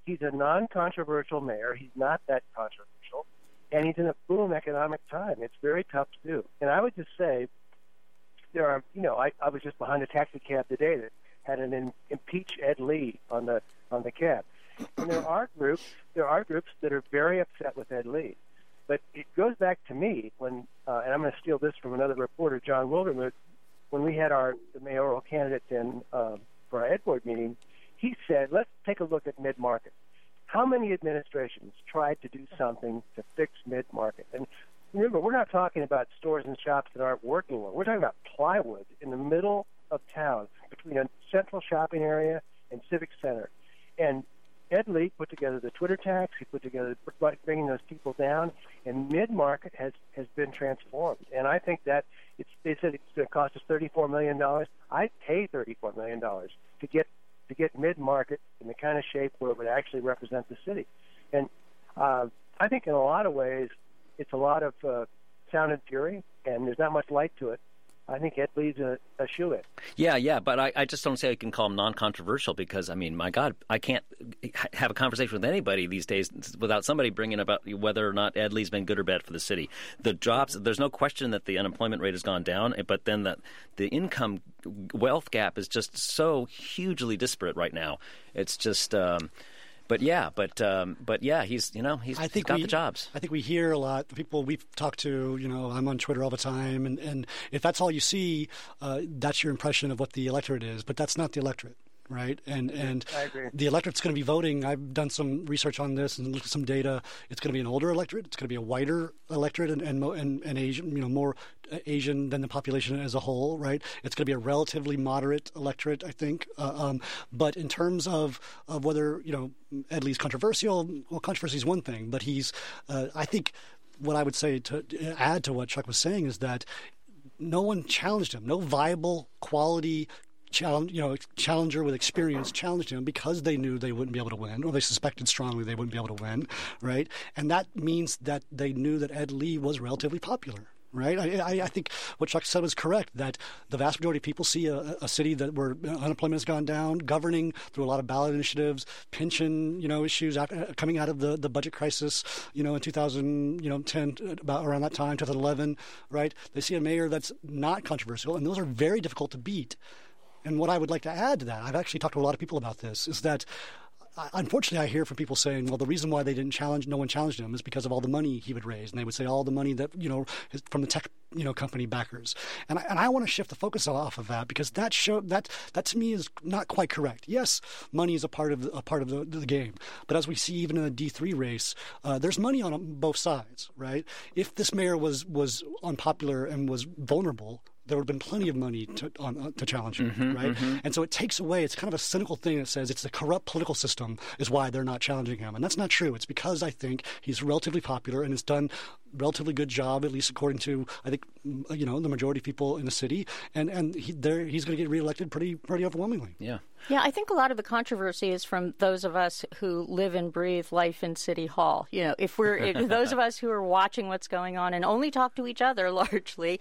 he's a non-controversial mayor. He's not that controversial, and he's in a boom economic time. It's very tough to do. And I would just say, there are, you know, I, I was just behind a taxi cab today that had an in, impeach Ed Lee on the on the cab, and there are groups there are groups that are very upset with Ed Lee. But it goes back to me when, uh, and I'm going to steal this from another reporter, John Wildermuth, when we had our the mayoral candidates in uh, for our Ed Board meeting. He said, let's take a look at mid-market. How many administrations tried to do something to fix mid-market? And remember, we're not talking about stores and shops that aren't working well. We're talking about plywood in the middle of town between a central shopping area and Civic Center. And Ed Lee put together the Twitter tax. He put together bringing those people down, and mid-market has, has been transformed. And I think that it's, they said it's going to cost us thirty-four million dollars. I'd pay thirty-four million dollars to get to get mid-market in the kind of shape where it would actually represent the city. And uh, I think in a lot of ways it's a lot of uh, sound and fury, and there's not much light to it. I think Ed Lee's a, a shoo-in. Yeah, yeah, but I, I just don't say I can call him non-controversial because, I mean, my God, I can't have a conversation with anybody these days without somebody bringing about whether or not Ed Lee's been good or bad for the city. The jobs, there's no question that the unemployment rate has gone down, but then the, the income wealth gap is just so hugely disparate right now. It's just... Um, But yeah, but um, but yeah, he's you know he's, I think he's got we, the jobs. I think we hear a lot. The people we've talked to, you know, I'm on Twitter all the time, and, and if that's all you see, uh, that's your impression of what the electorate is. But that's not the electorate, right? And and I agree. The electorate's going to be voting. I've done some research on this and looked at some data. It's going to be an older electorate. It's going to be a whiter electorate and and and, and Asian, you know, more Asian than the population as a whole, right? It's going to be a relatively moderate electorate, I think. Uh, um, but in terms of, of whether, you know, Ed Lee's controversial, well, controversy is one thing, but he's, uh, I think what I would say to add to what Chuck was saying is that no one challenged him. No viable, quality challenge, you know, challenger with experience challenged him because they knew they wouldn't be able to win, or they suspected strongly they wouldn't be able to win, right? And that means that they knew that Ed Lee was relatively popular. Right, I, I, I think what Chuck said was correct. That the vast majority of people see a, a city that where unemployment has gone down, governing through a lot of ballot initiatives, pension, you know, issues after, coming out of the, the budget crisis, you know, in two thousand, you know, ten, about around that time, two thousand eleven. Right, they see a mayor that's not controversial, and those are very difficult to beat. And what I would like to add to that, I've actually talked to a lot of people about this, is that. Unfortunately, I hear from people saying, well, the reason why they didn't challenge, no one challenged him is because of all the money he would raise. And they would say all the money that, you know, his, from the tech, you know, company backers. And I, and I want to shift the focus off of that because that show, that, that to me is not quite correct. Yes, money is a part of the, a part of the, the game. But as we see even in a D three race, uh, there's money on both sides, right? If this mayor was, was unpopular and was vulnerable, there would have been plenty of money to on, uh, to challenge him, mm-hmm, right? Mm-hmm. And so it takes away, it's kind of a cynical thing that says it's the corrupt political system is why they're not challenging him. And that's not true. It's because I think he's relatively popular and has done a relatively good job, at least according to, I think, you know, the majority of people in the city. And, and he, there, he's going to get reelected pretty, pretty overwhelmingly. Yeah. Yeah, I think a lot of the controversy is from those of us who live and breathe life in City Hall. You know, if we're if those of us who are watching what's going on and only talk to each other largely,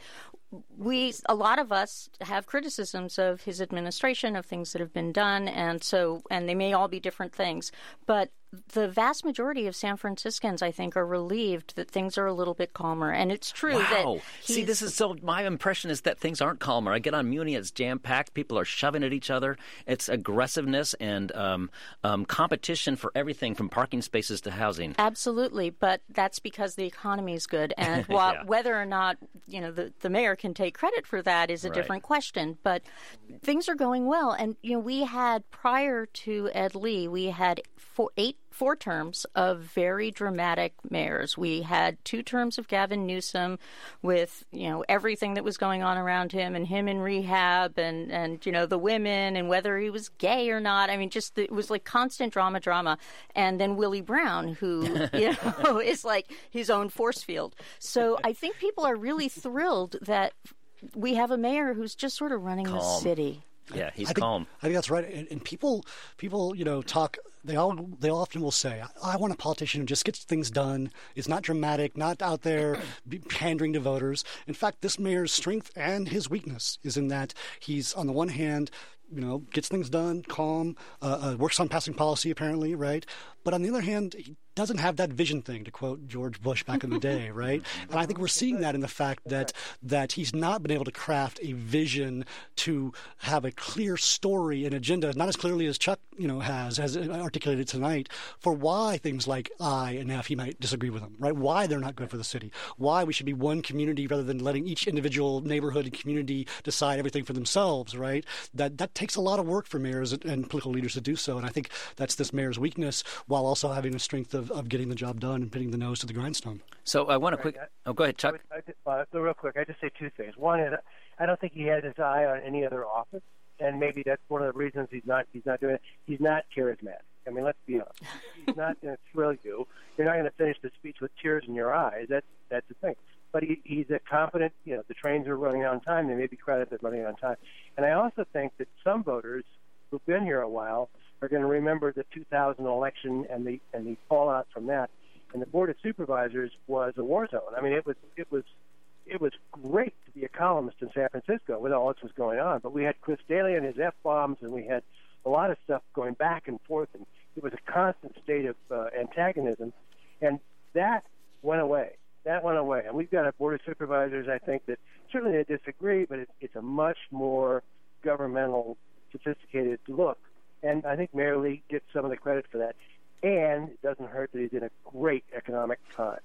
we a lot of us have criticisms of his administration, of things that have been done, and so and they may all be different things, but the vast majority of San Franciscans, I think, are relieved that things are a little bit calmer. And it's true wow. that See, this is so, my impression is that things aren't calmer. I get on Muni, it's jam-packed. People are shoving at each other. It's aggressiveness and um, um, competition for everything from parking spaces to housing. Absolutely, but that's because the economy is good. And while, yeah. whether or not, you know, the, the mayor can take credit for that is a right. different question. But things are going well. And, you know, we had, prior to Ed Lee, we had four, eight Four terms of very dramatic mayors. We had two terms of Gavin Newsom with, you know, everything that was going on around him and him in rehab and, and you know, the women and whether he was gay or not. I mean, just it was like constant drama, drama. And then Willie Brown, who, you know, is like his own force field. So I think people are really thrilled that we have a mayor who's just sort of running Calm. the city. Yeah, he's I think, calm. I think that's right. And, and people, people, you know, talk. They all, they often will say, I, "I want a politician who just gets things done. Is not dramatic, not out there pandering to voters." In fact, this mayor's strength and his weakness is in that he's, on the one hand, you know, gets things done, calm, uh, uh, works on passing policy apparently, right? But on the other hand, he doesn't have that vision thing, to quote George Bush back in the day, right? And I think we're seeing that in the fact that that he's not been able to craft a vision to have a clear story and agenda, not as clearly as Chuck, you know, has, has articulated tonight, for why things like I and F, he might disagree with them, right? Why they're not good for the city, why we should be one community rather than letting each individual neighborhood and community decide everything for themselves, right? That that takes a lot of work for mayors and political leaders to do so, and I think that's this mayor's weakness, while also having the strength of, of getting the job done and putting the nose to the grindstone. So I want to quick. Oh, go ahead, Chuck. I would, I, uh, so real quick, I just say two things. One is, I don't think he had his eye on any other office, and maybe that's one of the reasons he's not he's not doing it. He's not charismatic. I mean, let's be honest. He's not going to thrill you. You're not going to finish the speech with tears in your eyes. That's that's the thing. But he, he's a competent. You know, the trains are running on time. They may be credited running on time. And I also think that some voters who've been here a while are going to remember the two thousand election and the and the fallout from that. And the Board of Supervisors was a war zone. I mean, it was it was it was great to be a columnist in San Francisco with all this was going on. But we had Chris Daly and his F-bombs, and we had a lot of stuff going back and forth, and it was a constant state of uh, antagonism. And that went away. That went away. And we've got a Board of Supervisors, I think, that certainly they disagree, but it, it's a much more governmental, sophisticated look. And I think Mayor Lee gets some of the credit for that. And it doesn't hurt that he's in a great economic time.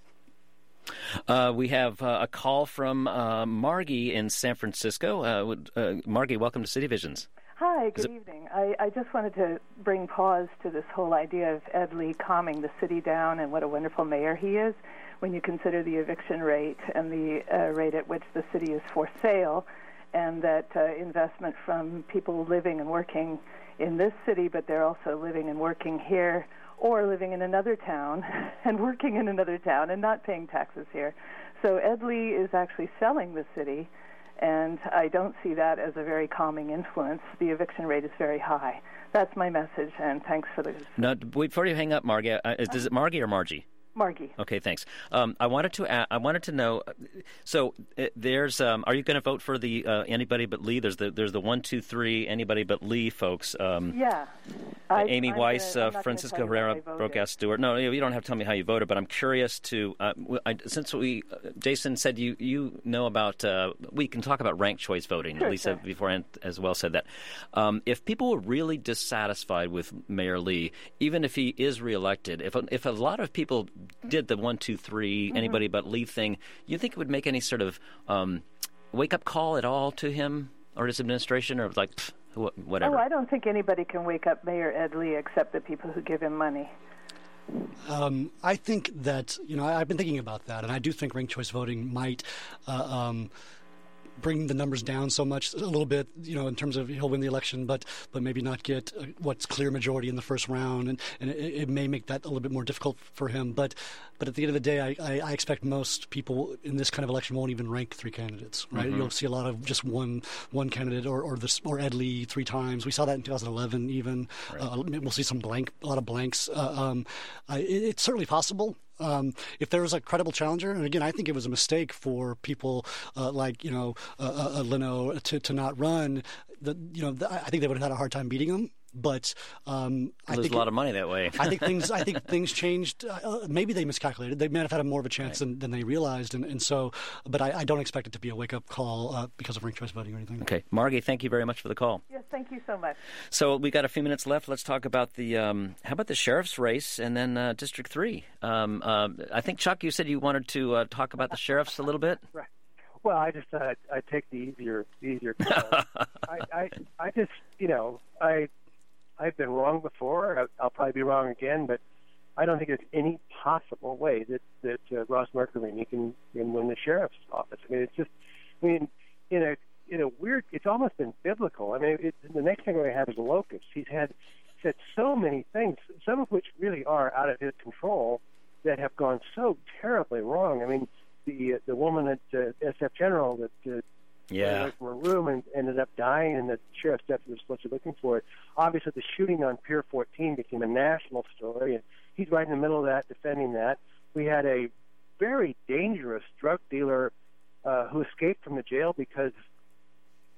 Uh, we have uh, a call from uh, Margie in San Francisco. Uh, would, uh, Margie, welcome to City Visions. Hi, good evening. I, I just wanted to bring pause to this whole idea of Ed Lee calming the city down and what a wonderful mayor he is when you consider the eviction rate and the uh, rate at which the city is for sale, and that uh, investment from people living and working in this city, but they're also living and working here or living in another town and working in another town and not paying taxes here. So Ed Lee is actually selling the city, and I don't see that as a very calming influence. The eviction rate is very high. That's my message, and thanks for the... No, before you hang up, Margie, uh, is it Margie or Margie? Margie. Okay, thanks. Um, I wanted to add, I wanted to know. So uh, there's. Um, are you going to vote for the uh, anybody but Lee? There's the there's the one two three anybody but Lee folks. Um, yeah. I, Amy I'm Weiss, gonna, uh, Francisco Herrera, Broadcast Stewart. No, you don't have to tell me how you voted, but I'm curious to. Uh, I, since we, uh, Jason said you you know about. Uh, we can talk about ranked choice voting. Sure, Lisa sure. beforehand as well said that. Um, if people were really dissatisfied with Mayor Lee, even if he is reelected, if a, if a lot of people did the one, two, three, mm-hmm. anybody but Lee thing, you think it would make any sort of um, wake-up call at all to him or his administration, or like, pff, wh- whatever? Oh, I don't think anybody can wake up Mayor Ed Lee except the people who give him money. Um, I think that, you know, I, I've been thinking about that, and I do think ranked choice voting might uh, um, bring the numbers down so much, a little bit, you know, in terms of he'll win the election, but but maybe not get uh, what's clear majority in the first round, and, and it, it may make that a little bit more difficult for him. But but at the end of the day, I, I, I expect most people in this kind of election won't even rank three candidates, right? Mm-hmm. You'll see a lot of just one one candidate or or, this, or Ed Lee three times. We saw that in two thousand eleven even. Right. Uh, we'll see some blank, a lot of blanks. Uh, um, I, it, it's certainly possible. Um, if there was a credible challenger, and again, I think it was a mistake for people uh, like, you know, uh, uh, Leno to, to not run, the, you know, the, I think they would have had a hard time beating him. But um, I lose think a lot of money that way. I think things. I think things changed. Uh, maybe they miscalculated. They may have had a more of a chance right. than, than they realized, and, and so. But I, I don't expect it to be a wake up call uh, because of ranked choice voting or anything. Okay, Margie, thank you very much for the call. Yes, thank you so much. So we got a few minutes left. Let's talk about the. Um, how about the sheriff's race and then uh, District Three? Um, uh, I think Chuck, you said you wanted to uh, talk about the sheriffs a little bit. Right. Well, I just thought I'd, I'd take the easier, the easier. I, I, I just, you know, I. I've been wrong before. I'll probably be wrong again, but I don't think there's any possible way that that uh, Ross Mercury can, can win the sheriff's office. I mean, it's just, I mean, in a in a weird, it's almost been biblical. I mean, it, the next thing we have is Locust. He's had said so many things, some of which really are out of his control, that have gone so terribly wrong. I mean, the uh, the woman at uh, S F General that. Uh, Yeah. Away from a room and ended up dying, and the sheriff's deputy was supposed to be looking for it. Obviously, the shooting on Pier fourteen became a national story, and he's right in the middle of that, defending that. We had a very dangerous drug dealer uh, who escaped from the jail because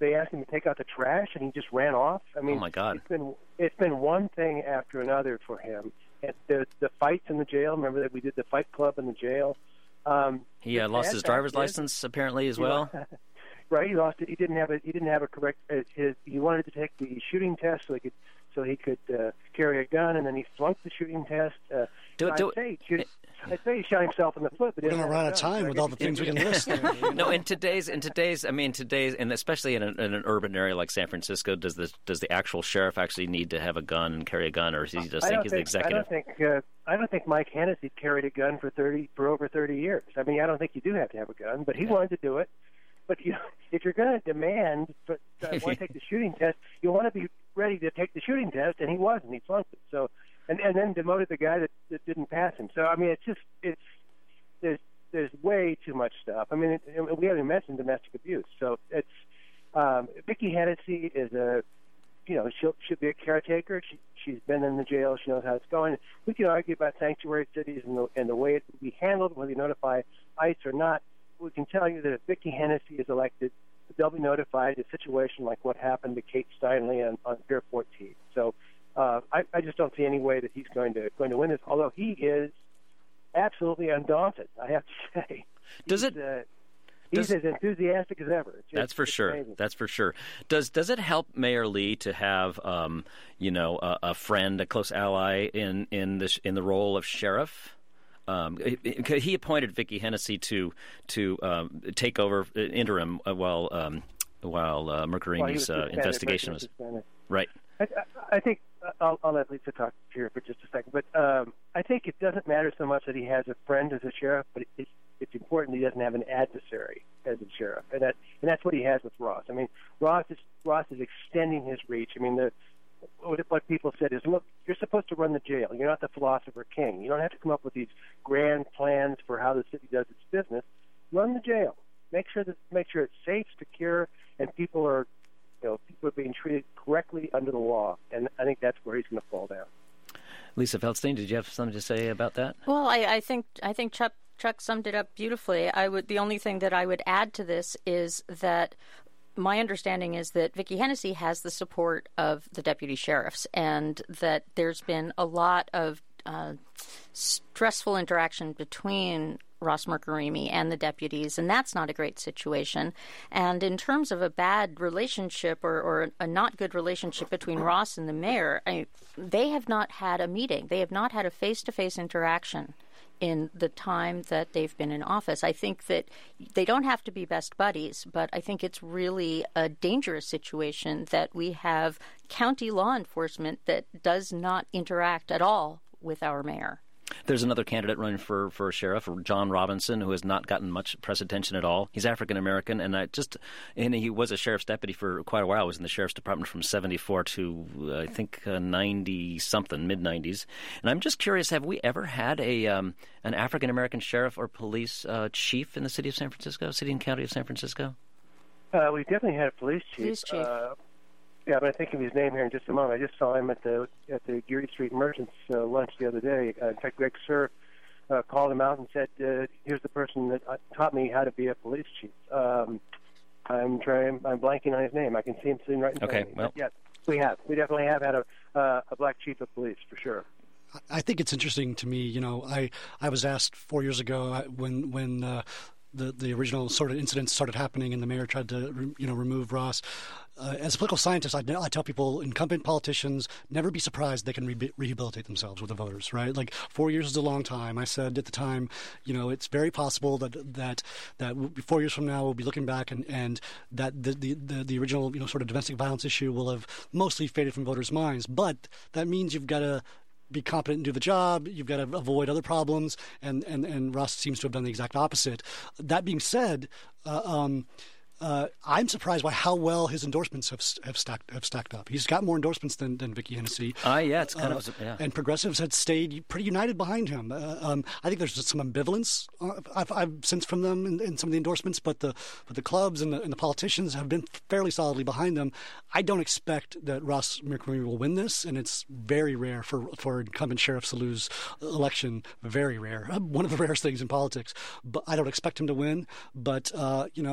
they asked him to take out the trash, and he just ran off. I mean, oh my God. it's been it's been one thing after another for him. And the the fights in the jail. Remember that we did the fight club in the jail. Um, he uh, lost his driver's license apparently as well. Right, he lost it. He didn't have a he didn't have a correct. Uh, his he wanted to take the shooting test so he could so he could uh, carry a gun, and then he flunked the shooting test. Uh, do it, do I'd say, shoot, I'd say he shot himself in the foot. But we're going to run out of time so with all the things we can list. There. No, in today's in today's I mean today's and especially in, a, in an urban area like San Francisco, does the does the actual sheriff actually need to have a gun and carry a gun, or does he just think he's the executive? I don't think uh, I don't think Mike Hennessy carried a gun for thirty for over thirty years. I mean, I don't think you do have to have a gun, but he yeah. wanted to do it. But you know, if you're going to demand, but uh, want to take the shooting test, you want to be ready to take the shooting test, and he wasn't. He flunked it. So, and and then demoted the guy that, that didn't pass him. So I mean, it's just it's there's there's way too much stuff. I mean, it, we haven't mentioned domestic abuse. So it's um, Vicki Hennessy is a you know she should be a caretaker. She she's been in the jail. She knows how it's going. We can argue about sanctuary cities and the and the way it will be handled, whether you notify ICE or not. We can tell you that if Vicki Hennessy is elected, they'll be notified in a situation like what happened to Kate Steinle on, on Pier fourteen. So uh, I, I just don't see any way that he's going to going to win this. Although he is absolutely undaunted, I have to say. Does he's, it? Uh, he's does, as enthusiastic as ever. It's, that's for sure. Amazing. That's for sure. Does does it help Mayor Lee to have um, you know a, a friend, a close ally in in the in the role of sheriff? Um, he appointed Vicki Hennessy to to um, take over interim while um, while uh, Mercarini's well, uh, investigation was right. I, I think I'll, I'll let Lisa talk here for just a second, but um, I think it doesn't matter so much that he has a friend as a sheriff, but it's it's important he doesn't have an adversary as a sheriff, and that and that's what he has with Ross. I mean, Ross is Ross is extending his reach. I mean, the what people said is, look, you're supposed to run the jail. You're not the philosopher king. You don't have to come up with these grand plans for how the city does its business. Run the jail. Make sure that make sure it's safe, secure, and people are, you know, people are being treated correctly under the law. And I think that's where he's going to fall down. Lisa Feldstein, did you have something to say about that? Well, I, I think I think Chuck Chuck summed it up beautifully. I would the only thing that I would add to this is that my understanding is that Vicki Hennessy has the support of the deputy sheriffs, and that there's been a lot of uh, stressful interaction between Ross Mercarini and the deputies, and that's not a great situation. And in terms of a bad relationship or, or a not good relationship between Ross and the mayor, I, they have not had a meeting. They have not had a face-to-face interaction in the time that they've been in office. I think that they don't have to be best buddies, but I think it's really a dangerous situation that we have county law enforcement that does not interact at all with our mayor. There's another candidate running for, for sheriff, John Robinson, who has not gotten much press attention at all. He's African American, and I just and he was a sheriff's deputy for quite a while. I was in the sheriff's department from seventy-four to uh, I think uh, ninety something, mid nineties. And I'm just curious: have we ever had a um, an African American sheriff or police uh, chief in the city of San Francisco, city and county of San Francisco? Uh, we definitely had a police chief. Police chief. Uh, Yeah, but I think of his name here in just a moment. I just saw him at the at the Geary Street Merchants uh, lunch the other day. Uh, in fact, Greg Sir uh, called him out and said, uh, "Here's the person that taught me how to be a police chief." Um, I'm trying. I'm blanking on his name. I can see him sitting right in front okay, of me. well, but yes, we have. We definitely have had a uh, a black chief of police for sure. I think it's interesting to me. You know, I I was asked four years ago when when. Uh, The, the original sort of incidents started happening and the mayor tried to, you know, remove Ross. Uh, as a political scientist, I, I tell people, incumbent politicians, never be surprised they can re- rehabilitate themselves with the voters, right? Like, four years is a long time. I said at the time, you know, it's very possible that that that four years from now we'll be looking back and, and that the, the, the, the original, you know, sort of domestic violence issue will have mostly faded from voters' minds. But that means you've got to be competent and do the job. You've got to avoid other problems, and, and, and Ross seems to have done the exact opposite. That being said, uh, um, uh, I'm surprised by how well his endorsements have have stacked have stacked up. He's got more endorsements than, than Vicki Hennessy. Ah, uh, yeah, it's kind uh, of yeah. And progressives had stayed pretty united behind him. Uh, um, I think there's some ambivalence uh, I've, I've sensed from them in, in some of the endorsements, but the but the clubs and the, and the politicians have been fairly solidly behind them. I don't expect that Ross Mercarini will win this, and it's very rare for for incumbent sheriffs to lose election. Very rare. One of the rarest things in politics. But I don't expect him to win. But uh, you know.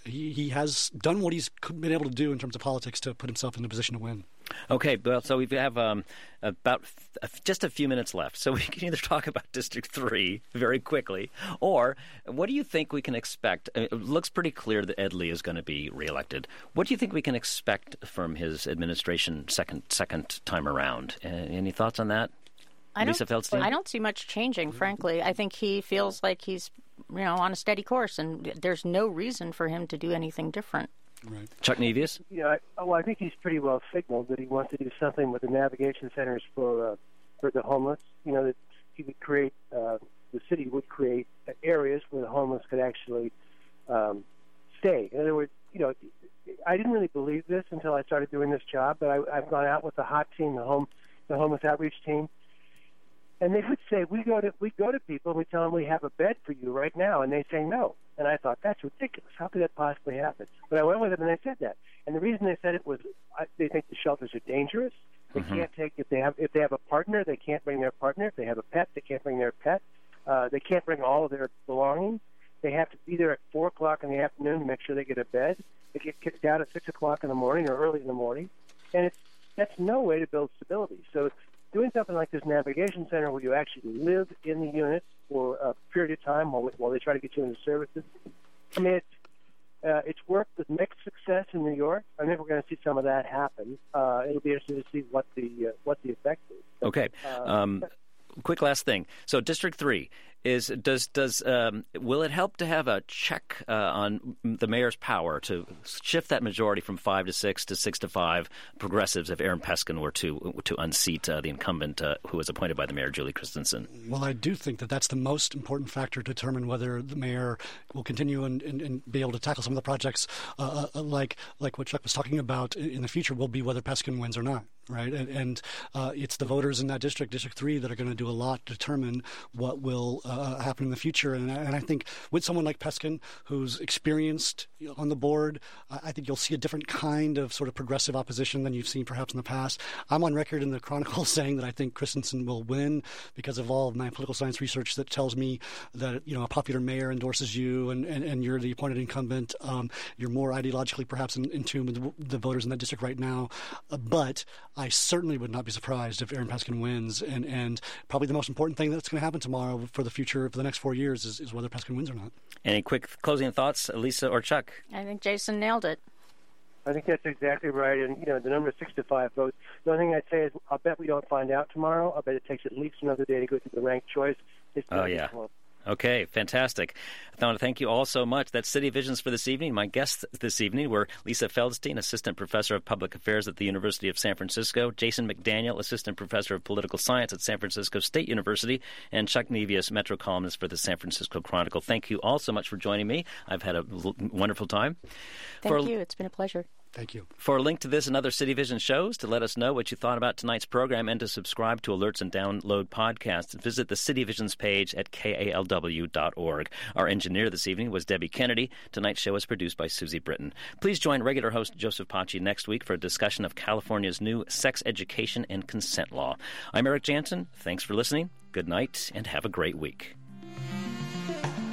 he, he has done what he's been able to do in terms of politics to put himself in a position to win. Okay, well, so we have um, about f- just a few minutes left. So we can either talk about District three very quickly, or what do you think we can expect? It looks pretty clear that Ed Lee is going to be reelected. What do you think we can expect from his administration second second time around? Uh, any thoughts on that? I Lisa don't, Feldstein? I don't see much changing, frankly. I think he feels like he's, you know, on a steady course, and there's no reason for him to do anything different. Right. Chuck Nevius? You know, I, oh, I think he's pretty well signaled that he wants to do something with the navigation centers for uh, for the homeless. You know, that he would create, uh, the city would create areas where the homeless could actually um, stay. In other words, you know, I didn't really believe this until I started doing this job, but I, I've gone out with the HOT team, the home, the homeless outreach team, and they would say, we go to we go to people and we tell them we have a bed for you right now, and they say no. And I thought, that's ridiculous. How could that possibly happen? But I went with them and they said that. And the reason they said it was I, they think the shelters are dangerous. They mm-hmm. can't take if they have if they have a partner, they can't bring their partner. If they have a pet, they can't bring their pet. Uh, they can't bring all of their belongings. They have to be there at four o'clock in the afternoon to make sure they get a bed. They get kicked out at six o'clock in the morning or early in the morning, and it's that's no way to build stability. So doing something like this navigation center where you actually live in the unit for a period of time while, while they try to get you into services. I mean, it's, uh, it's worked with mixed success in New York. I think we're going to see some of that happen. Uh, it'll be interesting to see what the uh, what the effect is. Okay. Um, quick last thing. So District three is does does um, will it help to have a check uh, on the mayor's power to shift that majority from five to six to six to five progressives if Aaron Peskin were to to unseat uh, the incumbent uh, who was appointed by the mayor, Julie Christensen? Well, I do think that that's the most important factor to determine whether the mayor will continue and, and, and be able to tackle some of the projects uh, uh, like like what Chuck was talking about in the future will be whether Peskin wins or not. Right, and, and uh, it's the voters in that district, District Three, that are going to do a lot to determine what will uh, happen in the future. And, and I think with someone like Peskin, who's experienced on the board, I think you'll see a different kind of sort of progressive opposition than you've seen perhaps in the past. I'm on record in the Chronicle saying that I think Christensen will win because of all of my political science research that tells me that, you know, a popular mayor endorses you, and, and, and you're the appointed incumbent. Um, you're more ideologically perhaps in, in tune with the, the voters in that district right now, uh, but I certainly would not be surprised if Aaron Peskin wins, and, and probably the most important thing that's going to happen tomorrow for the future for the next four years is, is whether Peskin wins or not. Any quick closing thoughts, Lisa or Chuck? I think Jason nailed it. I think that's exactly right, and you know the number is six to five votes. The only thing I'd say is I'll bet we don't find out tomorrow. I'll bet it takes at least another day to go through the ranked choice. It's oh yeah. Okay, fantastic. I want to thank you all so much. That's City Visions for this evening. My guests this evening were Lisa Feldstein, Assistant Professor of Public Affairs at the University of San Francisco, Jason McDaniel, Assistant Professor of Political Science at San Francisco State University, and Chuck Nevius, Metro columnist for the San Francisco Chronicle. Thank you all so much for joining me. I've had a l- wonderful time. Thank for, you. It's been a pleasure. Thank you. For a link to this and other City Vision shows, to let us know what you thought about tonight's program, and to subscribe to alerts and download podcasts, visit the City Visions page at K A L W dot org. Our engineer this evening was Debbie Kennedy. Tonight's show was produced by Susie Britton. Please join regular host Joseph Paci next week for a discussion of California's new sex education and consent law. I'm Eric Jansen. Thanks for listening. Good night, and have a great week.